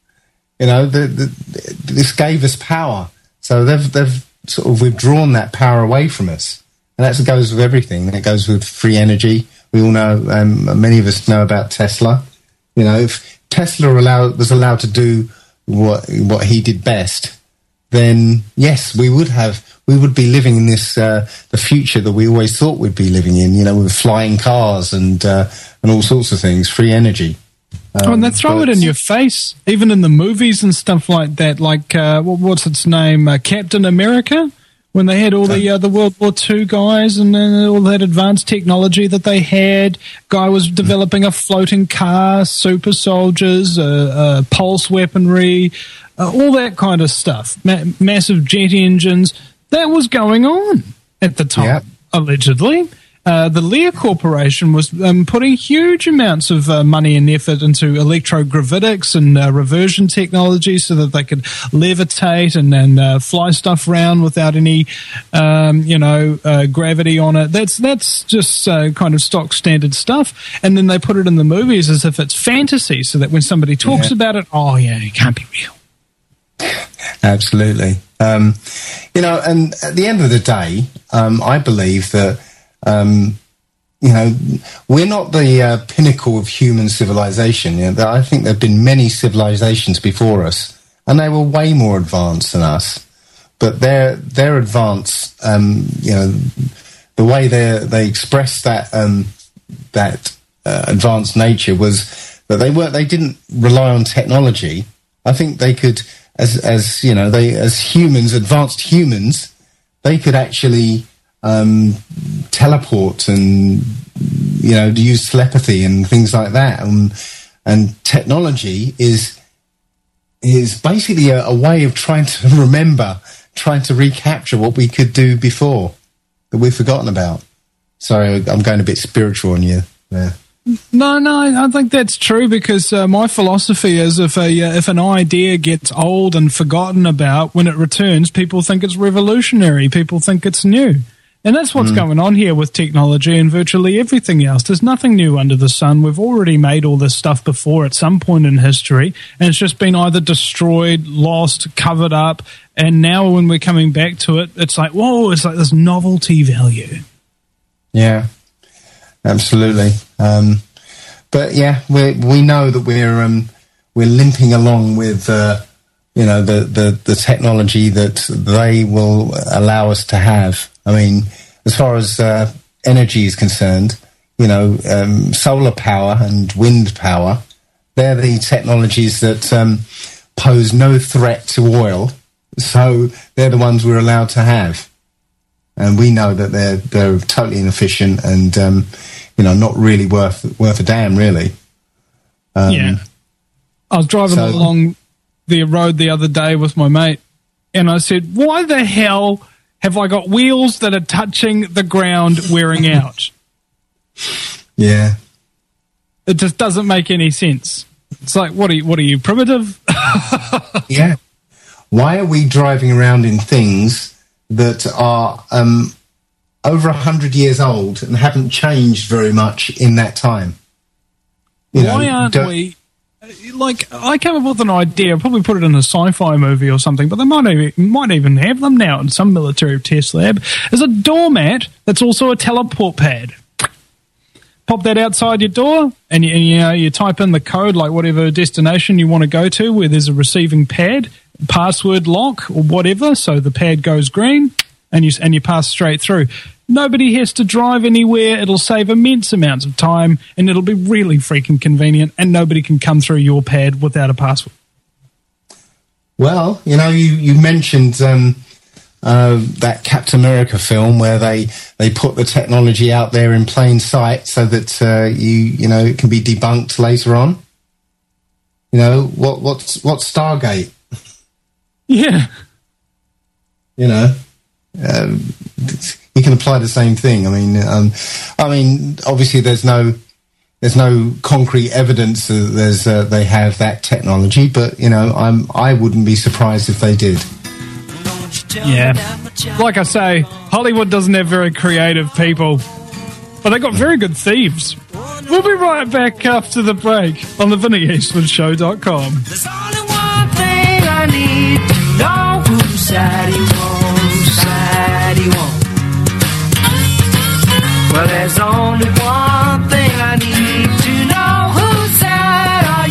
This gave us power. So they've sort of withdrawn that power away from us, and that goes with everything. It goes with free energy. We all know. Many of us know about Tesla. If Tesla was allowed to do what he did best, then yes, we would be living in this the future that we always thought we'd be living in. With flying cars and all sorts of things, free energy. And they throw it in your face, even in the movies and stuff like that. Like, what's its name? Captain America, when they had all the World War II guys and all that advanced technology that they had. Guy was developing a floating car, super soldiers, pulse weaponry, all that kind of stuff. Massive jet engines. That was going on at the time, allegedly. The Lear Corporation was putting huge amounts of money and effort into electrogravitics and reversion technology so that they could levitate and fly stuff around without any, gravity on it. That's just kind of stock standard stuff. And then they put it in the movies as if it's fantasy, so that when somebody talks about it, it can't be real. Absolutely. And at the end of the day, I believe that You know, we're not the pinnacle of human civilization. You know, I think there have been many civilizations before us, and they were way more advanced than us. But their advance, you know, the way they expressed that advanced nature was that they didn't rely on technology. I think they could, as you know, as humans, advanced humans, they could actually teleport and, you know, use telepathy and things like that. And technology is basically a way of trying to remember, trying to recapture what we could do before that we've forgotten about. Sorry, I'm going a bit spiritual on you there. No, I think that's true, because my philosophy is if an idea gets old and forgotten about, when it returns, people think it's revolutionary. People think it's new. And that's what's going on here with technology and virtually everything else. There's nothing new under the sun. We've already made all this stuff before at some point in history, and it's just been either destroyed, lost, covered up, and now when we're coming back to it, it's like, whoa, it's like this novelty value. Yeah, absolutely. But yeah, we know that we're limping along with you know, the technology that they will allow us to have. I mean, as far as energy is concerned, you know, solar power and wind power, they're the technologies that pose no threat to oil. So they're the ones we're allowed to have. And we know that they're totally inefficient and, you know, not really worth a damn, really. Yeah. I was driving along the road the other day with my mate, and I said, why the hell have I got wheels that are touching the ground wearing out? Yeah. It just doesn't make any sense. It's like, what are you, primitive? Yeah. Why are we driving around in things that are over 100 years old and haven't changed very much in that time? Why aren't we... Like, I came up with an idea, probably put it in a sci-fi movie or something, but they might even have them now in some military test lab. There's a doormat that's also a teleport pad. Pop that outside your door, and you type in the code, like whatever destination you want to go to, where there's a receiving pad, password lock or whatever, so the pad goes green, and you pass straight through. Nobody has to drive anywhere. It'll save immense amounts of time, and it'll be really freaking convenient, and nobody can come through your pad without a password. Well, you know, you mentioned that Captain America film where they put the technology out there in plain sight so that you know, it can be debunked later on. You know, what's Stargate? Yeah. You know, you can apply the same thing. I mean, obviously there's no concrete evidence that they have that technology, but you know, I wouldn't be surprised if they did. Yeah, like I say, Hollywood doesn't have very creative people, but they got very good thieves. We'll be right back after the break on the VinnyEastmanShow.com. There's only one thing I need to know: whose side he wants, whose side he wants. Well, there's only one thing I need to know: whose side are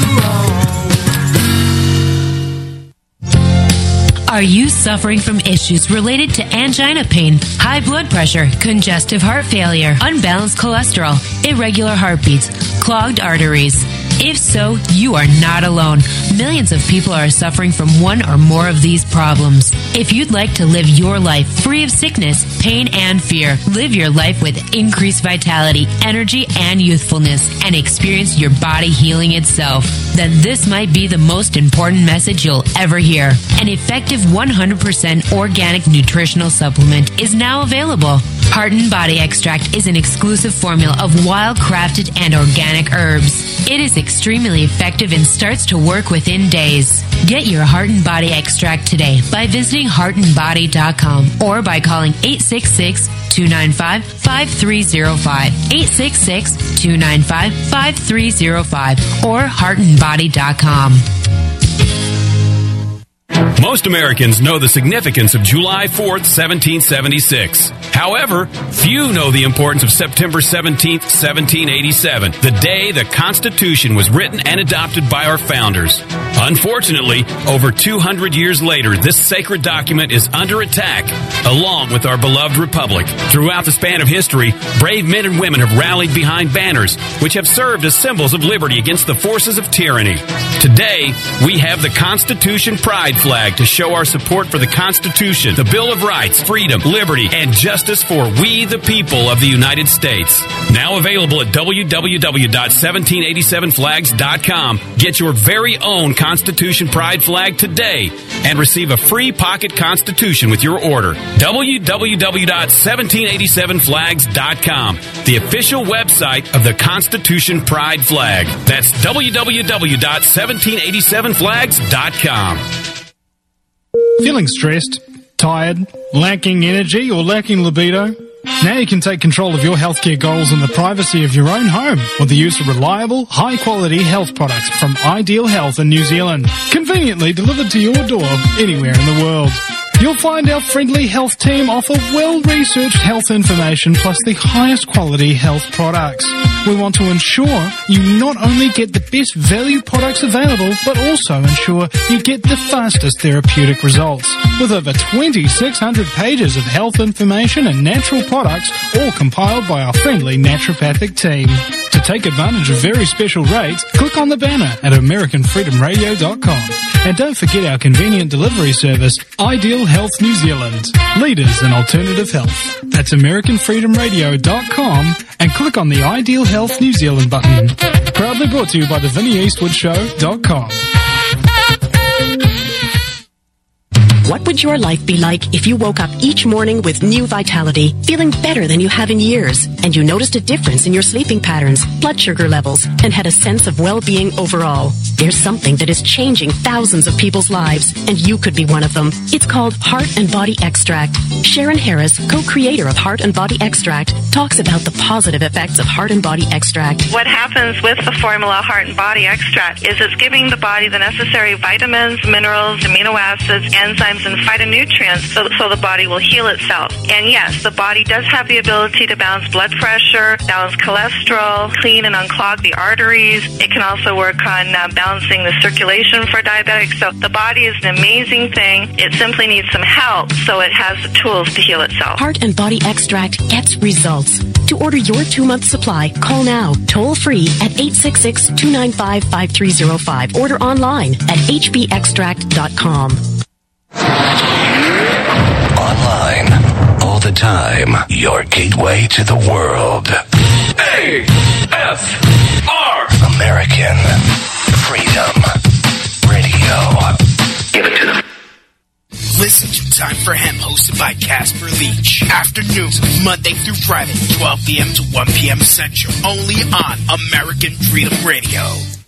you on? Are you suffering from issues related to angina pain, high blood pressure, congestive heart failure, unbalanced cholesterol, irregular heartbeats, clogged arteries? If so, you are not alone. Millions of people are suffering from one or more of these problems. If you'd like to live your life free of sickness, pain, and fear, live your life with increased vitality, energy, and youthfulness, and experience your body healing itself, then this might be the most important message you'll ever hear. An effective 100% organic nutritional supplement is now available. Heart and Body Extract is an exclusive formula of wild-crafted and organic herbs. It is extremely effective and starts to work within days. Get your Heart and Body Extract today by visiting heartandbody.com or by calling 866-295-5305, 866-295-5305, or heartandbody.com. Most Americans know the significance of July 4th, 1776. However, few know the importance of September 17th, 1787, the day the Constitution was written and adopted by our founders. Unfortunately, over 200 years later, this sacred document is under attack, along with our beloved republic. Throughout the span of history, brave men and women have rallied behind banners, which have served as symbols of liberty against the forces of tyranny. Today, we have the Constitution Pride Flag to show our support for the Constitution, the Bill of Rights, freedom, liberty, and justice for we the people of the United States. Now available at www.1787flags.com. Get your very own Constitution Pride Flag today and receive a free pocket Constitution with your order. www.1787flags.com, the official website of the Constitution Pride Flag. That's www.1787flags.com. Feeling stressed, tired, lacking energy, or lacking libido? Now you can take control of your healthcare goals in the privacy of your own home with the use of reliable, high-quality health products from Ideal Health in New Zealand, conveniently delivered to your door anywhere in the world. You'll find our friendly health team offer well-researched health information plus the highest quality health products. We want to ensure you not only get the best value products available, but also ensure you get the fastest therapeutic results. With over 2,600 pages of health information and natural products, all compiled by our friendly naturopathic team. To take advantage of very special rates, click on the banner at AmericanFreedomRadio.com. And don't forget our convenient delivery service, Ideal Health New Zealand, leaders in alternative health. That's AmericanFreedomRadio.com and click on the Ideal Health New Zealand button. Proudly brought to you by the VinnieEastwoodShow.com. What would your life be like if you woke up each morning with new vitality, feeling better than you have in years, and you noticed a difference in your sleeping patterns, blood sugar levels, and had a sense of well-being overall? There's something that is changing thousands of people's lives, and you could be one of them. It's called Heart and Body Extract. Sharon Harris, co-creator of Heart and Body Extract, talks about the positive effects of Heart and Body Extract. What happens with the formula Heart and Body Extract is it's giving the body the necessary vitamins, minerals, amino acids, enzymes, and phytonutrients so the body will heal itself. And yes, the body does have the ability to balance blood pressure, balance cholesterol, clean and unclog the arteries. It can also work on balancing the circulation for diabetics. So the body is an amazing thing. It simply needs some help so it has the tools to heal itself. Heart and Body Extract gets results. To order your 2-month supply, call now, toll free at 866-295-5305. Order online at hbextract.com. Online, all the time, your gateway to the world. AFR! American Freedom Radio. Give it to them. Listen to Time for Hemp, hosted by Casper Leach. Afternoons, Monday through Friday, 12 p.m. to 1 p.m. Central. Only on American Freedom Radio.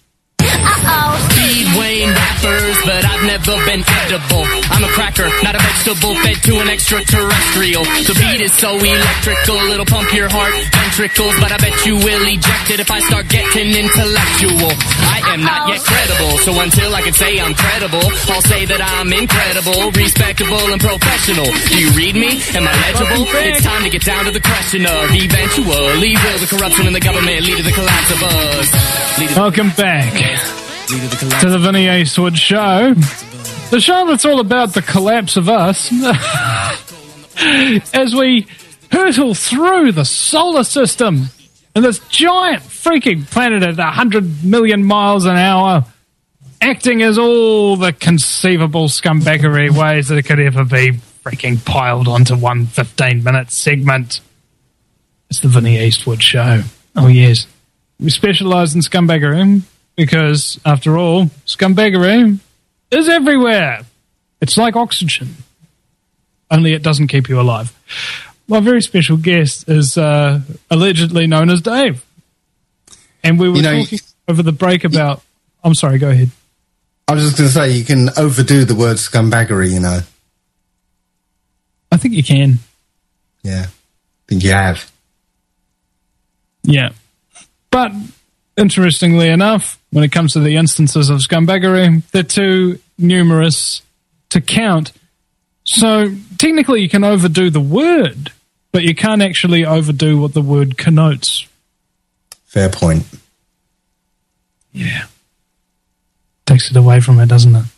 Speedway rappers, but I've never been edible. I'm a cracker, not a vegetable, fed to an extraterrestrial. The beat is so electrical, it'll pump your heart ventricles, but I bet you will eject it if I start getting intellectual. I am not yet credible, so until I can say I'm credible, I'll say that I'm incredible, respectable, and professional. Do you read me? Am I legible? It's time to get down to the question of eventually will the corruption in the government lead to the collapse of us? Welcome back to the Vinnie Eastwood Show, the show that's all about the collapse of us as we hurtle through the solar system in this giant freaking planet at 100 million miles an hour, acting as all the conceivable scumbaggery ways that it could ever be freaking piled onto one 15-minute segment. It's the Vinnie Eastwood Show. Oh, yes. We specialise in scumbaggery because, after all, scumbaggery is everywhere. It's like oxygen, only it doesn't keep you alive. My very special guest is allegedly known as Dave. And we were talking over the break about... I'm sorry, go ahead. I was just going to say, you can overdo the word scumbaggery, you know. I think you can. Yeah. I think you have. Yeah. But, interestingly enough, when it comes to the instances of scumbaggery, they're too numerous to count. So technically you can overdo the word, but you can't actually overdo what the word connotes. Fair point. Yeah. Takes it away from it, doesn't it?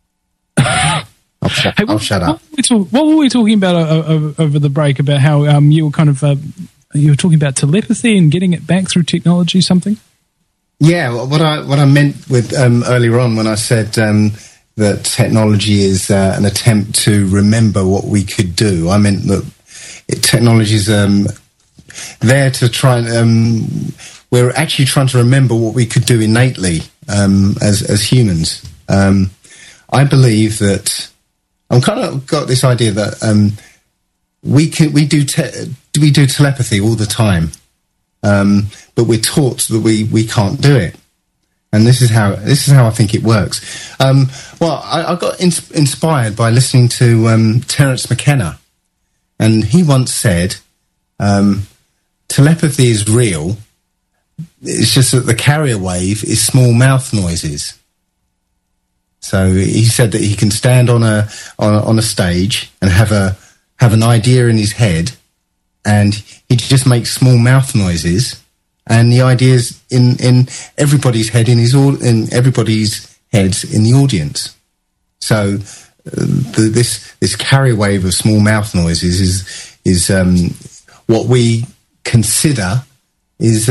I'll shut up. What were we talking about over the break, about how you were kind of you were talking about telepathy and getting it back through technology, something? Yeah, what I meant with earlier on when I said that technology is an attempt to remember what we could do, I meant that technology is there to try and we're actually trying to remember what we could do innately as humans. I believe that I'm kind of got this idea that we do telepathy all the time, but we're taught that we can't do it, and this is how I think it works. Well, I got inspired by listening to Terence McKenna, and he once said, "Telepathy is real. It's just that the carrier wave is small mouth noises." So he said that he can stand on a stage and have an idea in his head, and he just makes small mouth noises, and the idea's in everybody's head, in everybody's heads in the audience. So this carrier wave of small mouth noises is what we consider is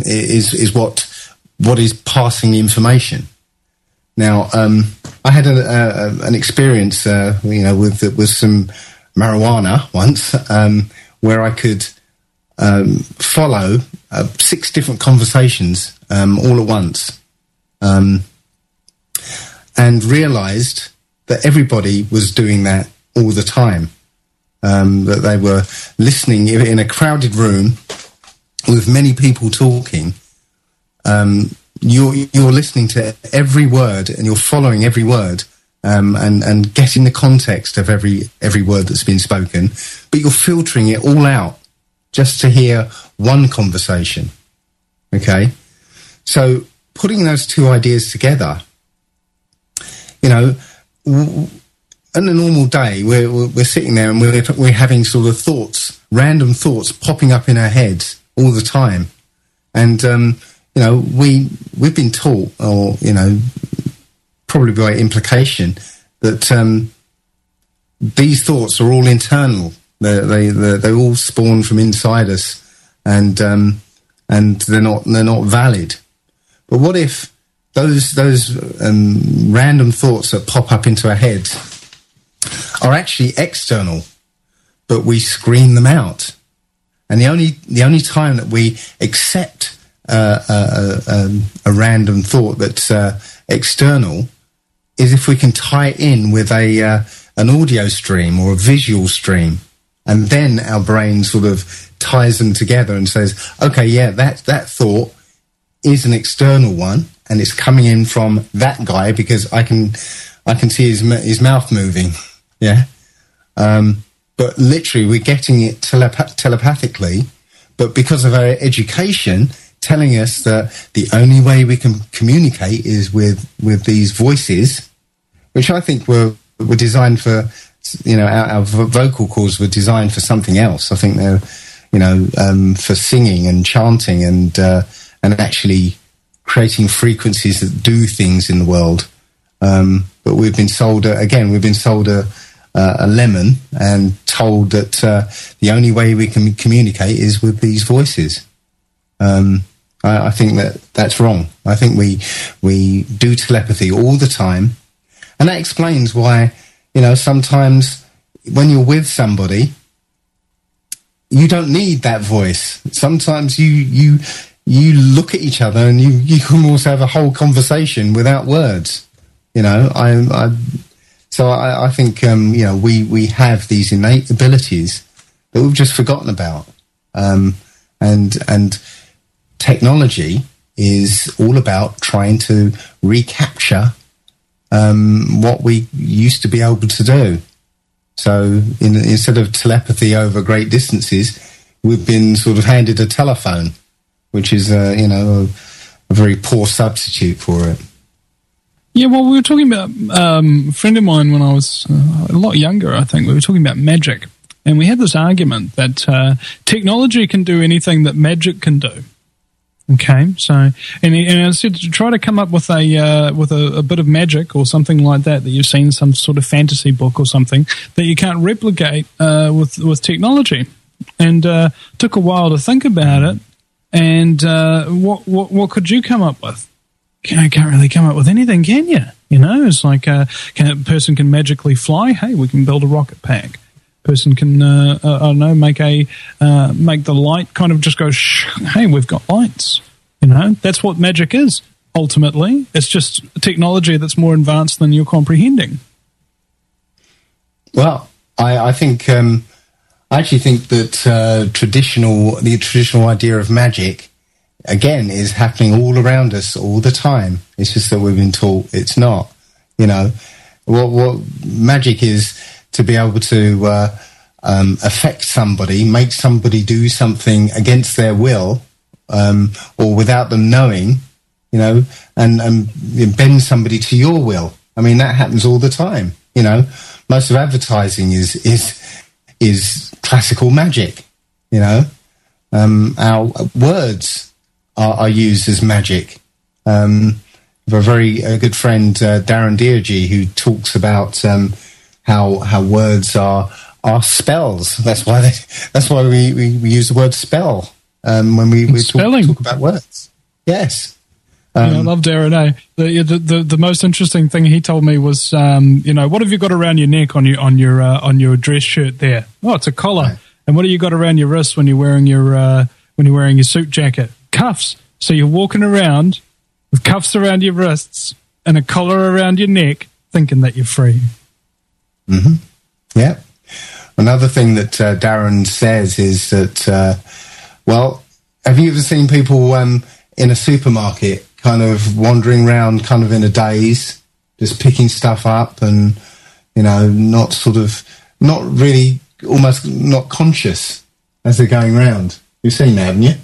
what is passing the information. Now, I had an experience, with some marijuana once, where I could follow 6 different conversations all at once, and realised that everybody was doing that all the time. That they were listening in a crowded room with many people talking. You're listening to every word, and you're following every word, and getting the context of every word that's been spoken, but you're filtering it all out just to hear one conversation. Okay? So putting those two ideas together, on a normal day, we're sitting there and we're having sort of thoughts, random thoughts popping up in our heads all the time. And, we've been taught, or, probably by implication, that these thoughts are all internal. They all spawn from inside us, and they're not valid. But what if those random thoughts that pop up into our heads are actually external, but we screen them out? And the only time that we accept a random thought that's external is if we can tie it in with an audio stream or a visual stream, and then our brain sort of ties them together and says, okay, yeah, that thought is an external one, and it's coming in from that guy because I can see his mouth moving, yeah. But literally, we're getting it telepathically, but because of our education telling us that the only way we can communicate is with these voices, which I think were designed for, our vocal cords were designed for something else. I think they're, for singing and chanting and actually creating frequencies that do things in the world. But we've been sold a lemon and told that the only way we can communicate is with these voices. I think that's wrong. I think we do telepathy all the time, and that explains why, sometimes when you're with somebody, you don't need that voice. Sometimes you look at each other and you can almost have a whole conversation without words. So I think, we have these innate abilities that we've just forgotten about. And technology is all about trying to recapture what we used to be able to do. So instead of telepathy over great distances, we've been sort of handed a telephone, which is, a very poor substitute for it. Yeah, well, we were talking about a friend of mine when I was a lot younger, I think. We were talking about magic. And we had this argument that technology can do anything that magic can do. Okay, so and I said to try to come up with a bit of magic or something like that you've seen in some sort of fantasy book or something that you can't replicate with technology. And took a while to think about it. And what could you come up with? You can't really come up with anything, can you? You know, it's like a person can magically fly. Hey, we can build a rocket pack. Person can, I don't know, make the light kind of just go, shh, hey, we've got lights. You know, that's what magic is, ultimately. It's just technology that's more advanced than you're comprehending. Well, I think, I actually think that the traditional idea of magic, again, is happening all around us all the time. It's just that we've been taught it's not. You know, what magic is to be able to affect somebody, make somebody do something against their will, or without them knowing, you know, and bend somebody to your will. I mean, that happens all the time. You know, most of advertising is classical magic. You know, our words are used as magic. We have a very good friend, Darren Deargy, who talks about how words are spells. That's why we use the word spell when we talk about words. Yes. I love Darren. The most interesting thing he told me was, what have you got around your neck on your dress shirt there? Oh, it's a collar. Right. And what have you got around your wrist when you're wearing your suit jacket? Cuffs. So you're walking around with cuffs around your wrists and a collar around your neck, thinking that you're free. Mm-hmm. Yeah. Another thing that Darren says is that, have you ever seen people in a supermarket kind of wandering around kind of in a daze, just picking stuff up and, you know, not really, almost not conscious as they're going around? You've seen that, haven't you?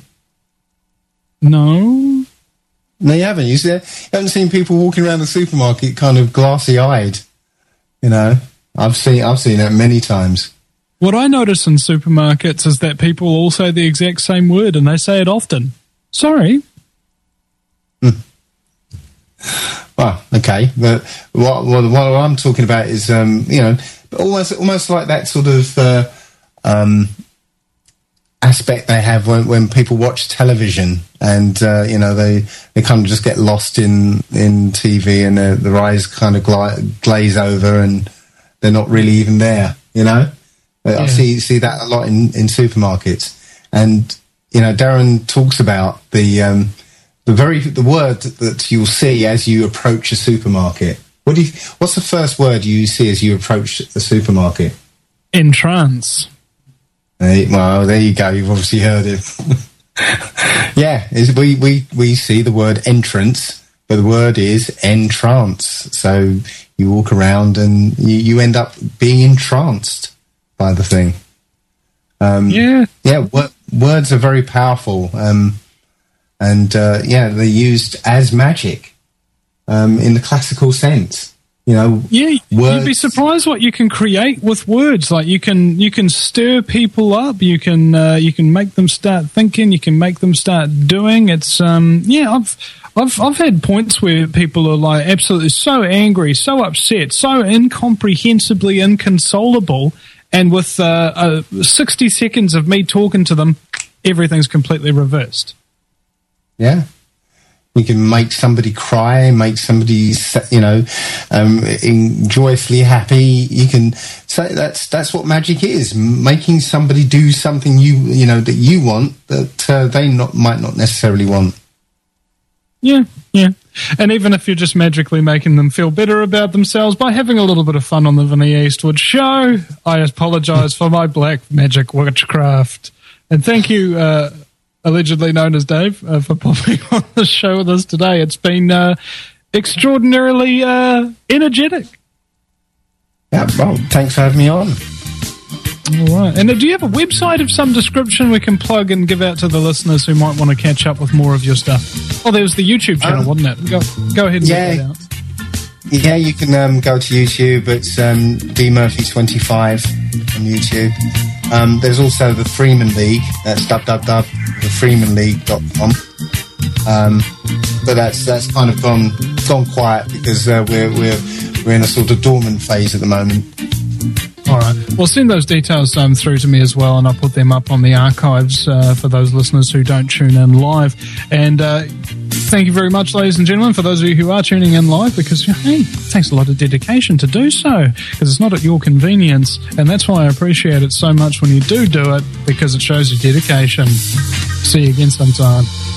No. No, you haven't. You haven't seen people walking around the supermarket kind of glassy-eyed, you know? I've seen that many times. What I notice in supermarkets is that people all say the exact same word, and they say it often. Sorry. Well, okay, but what I'm talking about is, almost like that sort of aspect they have when people watch television, and they kind of just get lost in TV, and their eyes kind of glaze over, and they're not really even there, you know? Yeah. I see that a lot in supermarkets. And, you know, Darren talks about the word that you'll see as you approach a supermarket. What's the first word you see as you approach the supermarket? Entrance. Well, there you go. You've obviously heard it. Yeah, we see the word entrance, but the word is entrance. So you walk around and you end up being entranced by the thing. Words are very powerful, and they're used as magic in the classical sense. You know, you'd be surprised what you can create with words. Like you can stir people up. You can make them start thinking. You can make them start doing. It's I've had points where people are like absolutely so angry, so upset, so incomprehensibly inconsolable, and with 60 seconds of me talking to them, everything's completely reversed. Yeah. You can make somebody cry, make somebody, joyously happy. You can say that's what magic is, making somebody do something that you want that they might not necessarily want. Yeah. And even if you're just magically making them feel better about themselves by having a little bit of fun on the Vinnie Eastwood show, I apologise for my black magic witchcraft. And thank you, allegedly known as Dave, for popping on the show with us today. It's been extraordinarily energetic. Yeah, well, thanks for having me on. All right. And do you have a website of some description we can plug and give out to the listeners who might want to catch up with more of your stuff? Oh, there was the YouTube channel, wasn't it? Go ahead and check that out. Yeah, you can go to YouTube. It's dmurphy25 on YouTube. There's also the Freeman League. That's www.thefreemanleague.com. But that's kind of gone quiet because we're in a sort of dormant phase at the moment. All right. Well, send those details through to me as well, and I'll put them up on the archives for those listeners who don't tune in live. And thank you very much, ladies and gentlemen, for those of you who are tuning in live, because, hey, it takes a lot of dedication to do so, because it's not at your convenience, and that's why I appreciate it so much when you do it, because it shows your dedication. See you again sometime.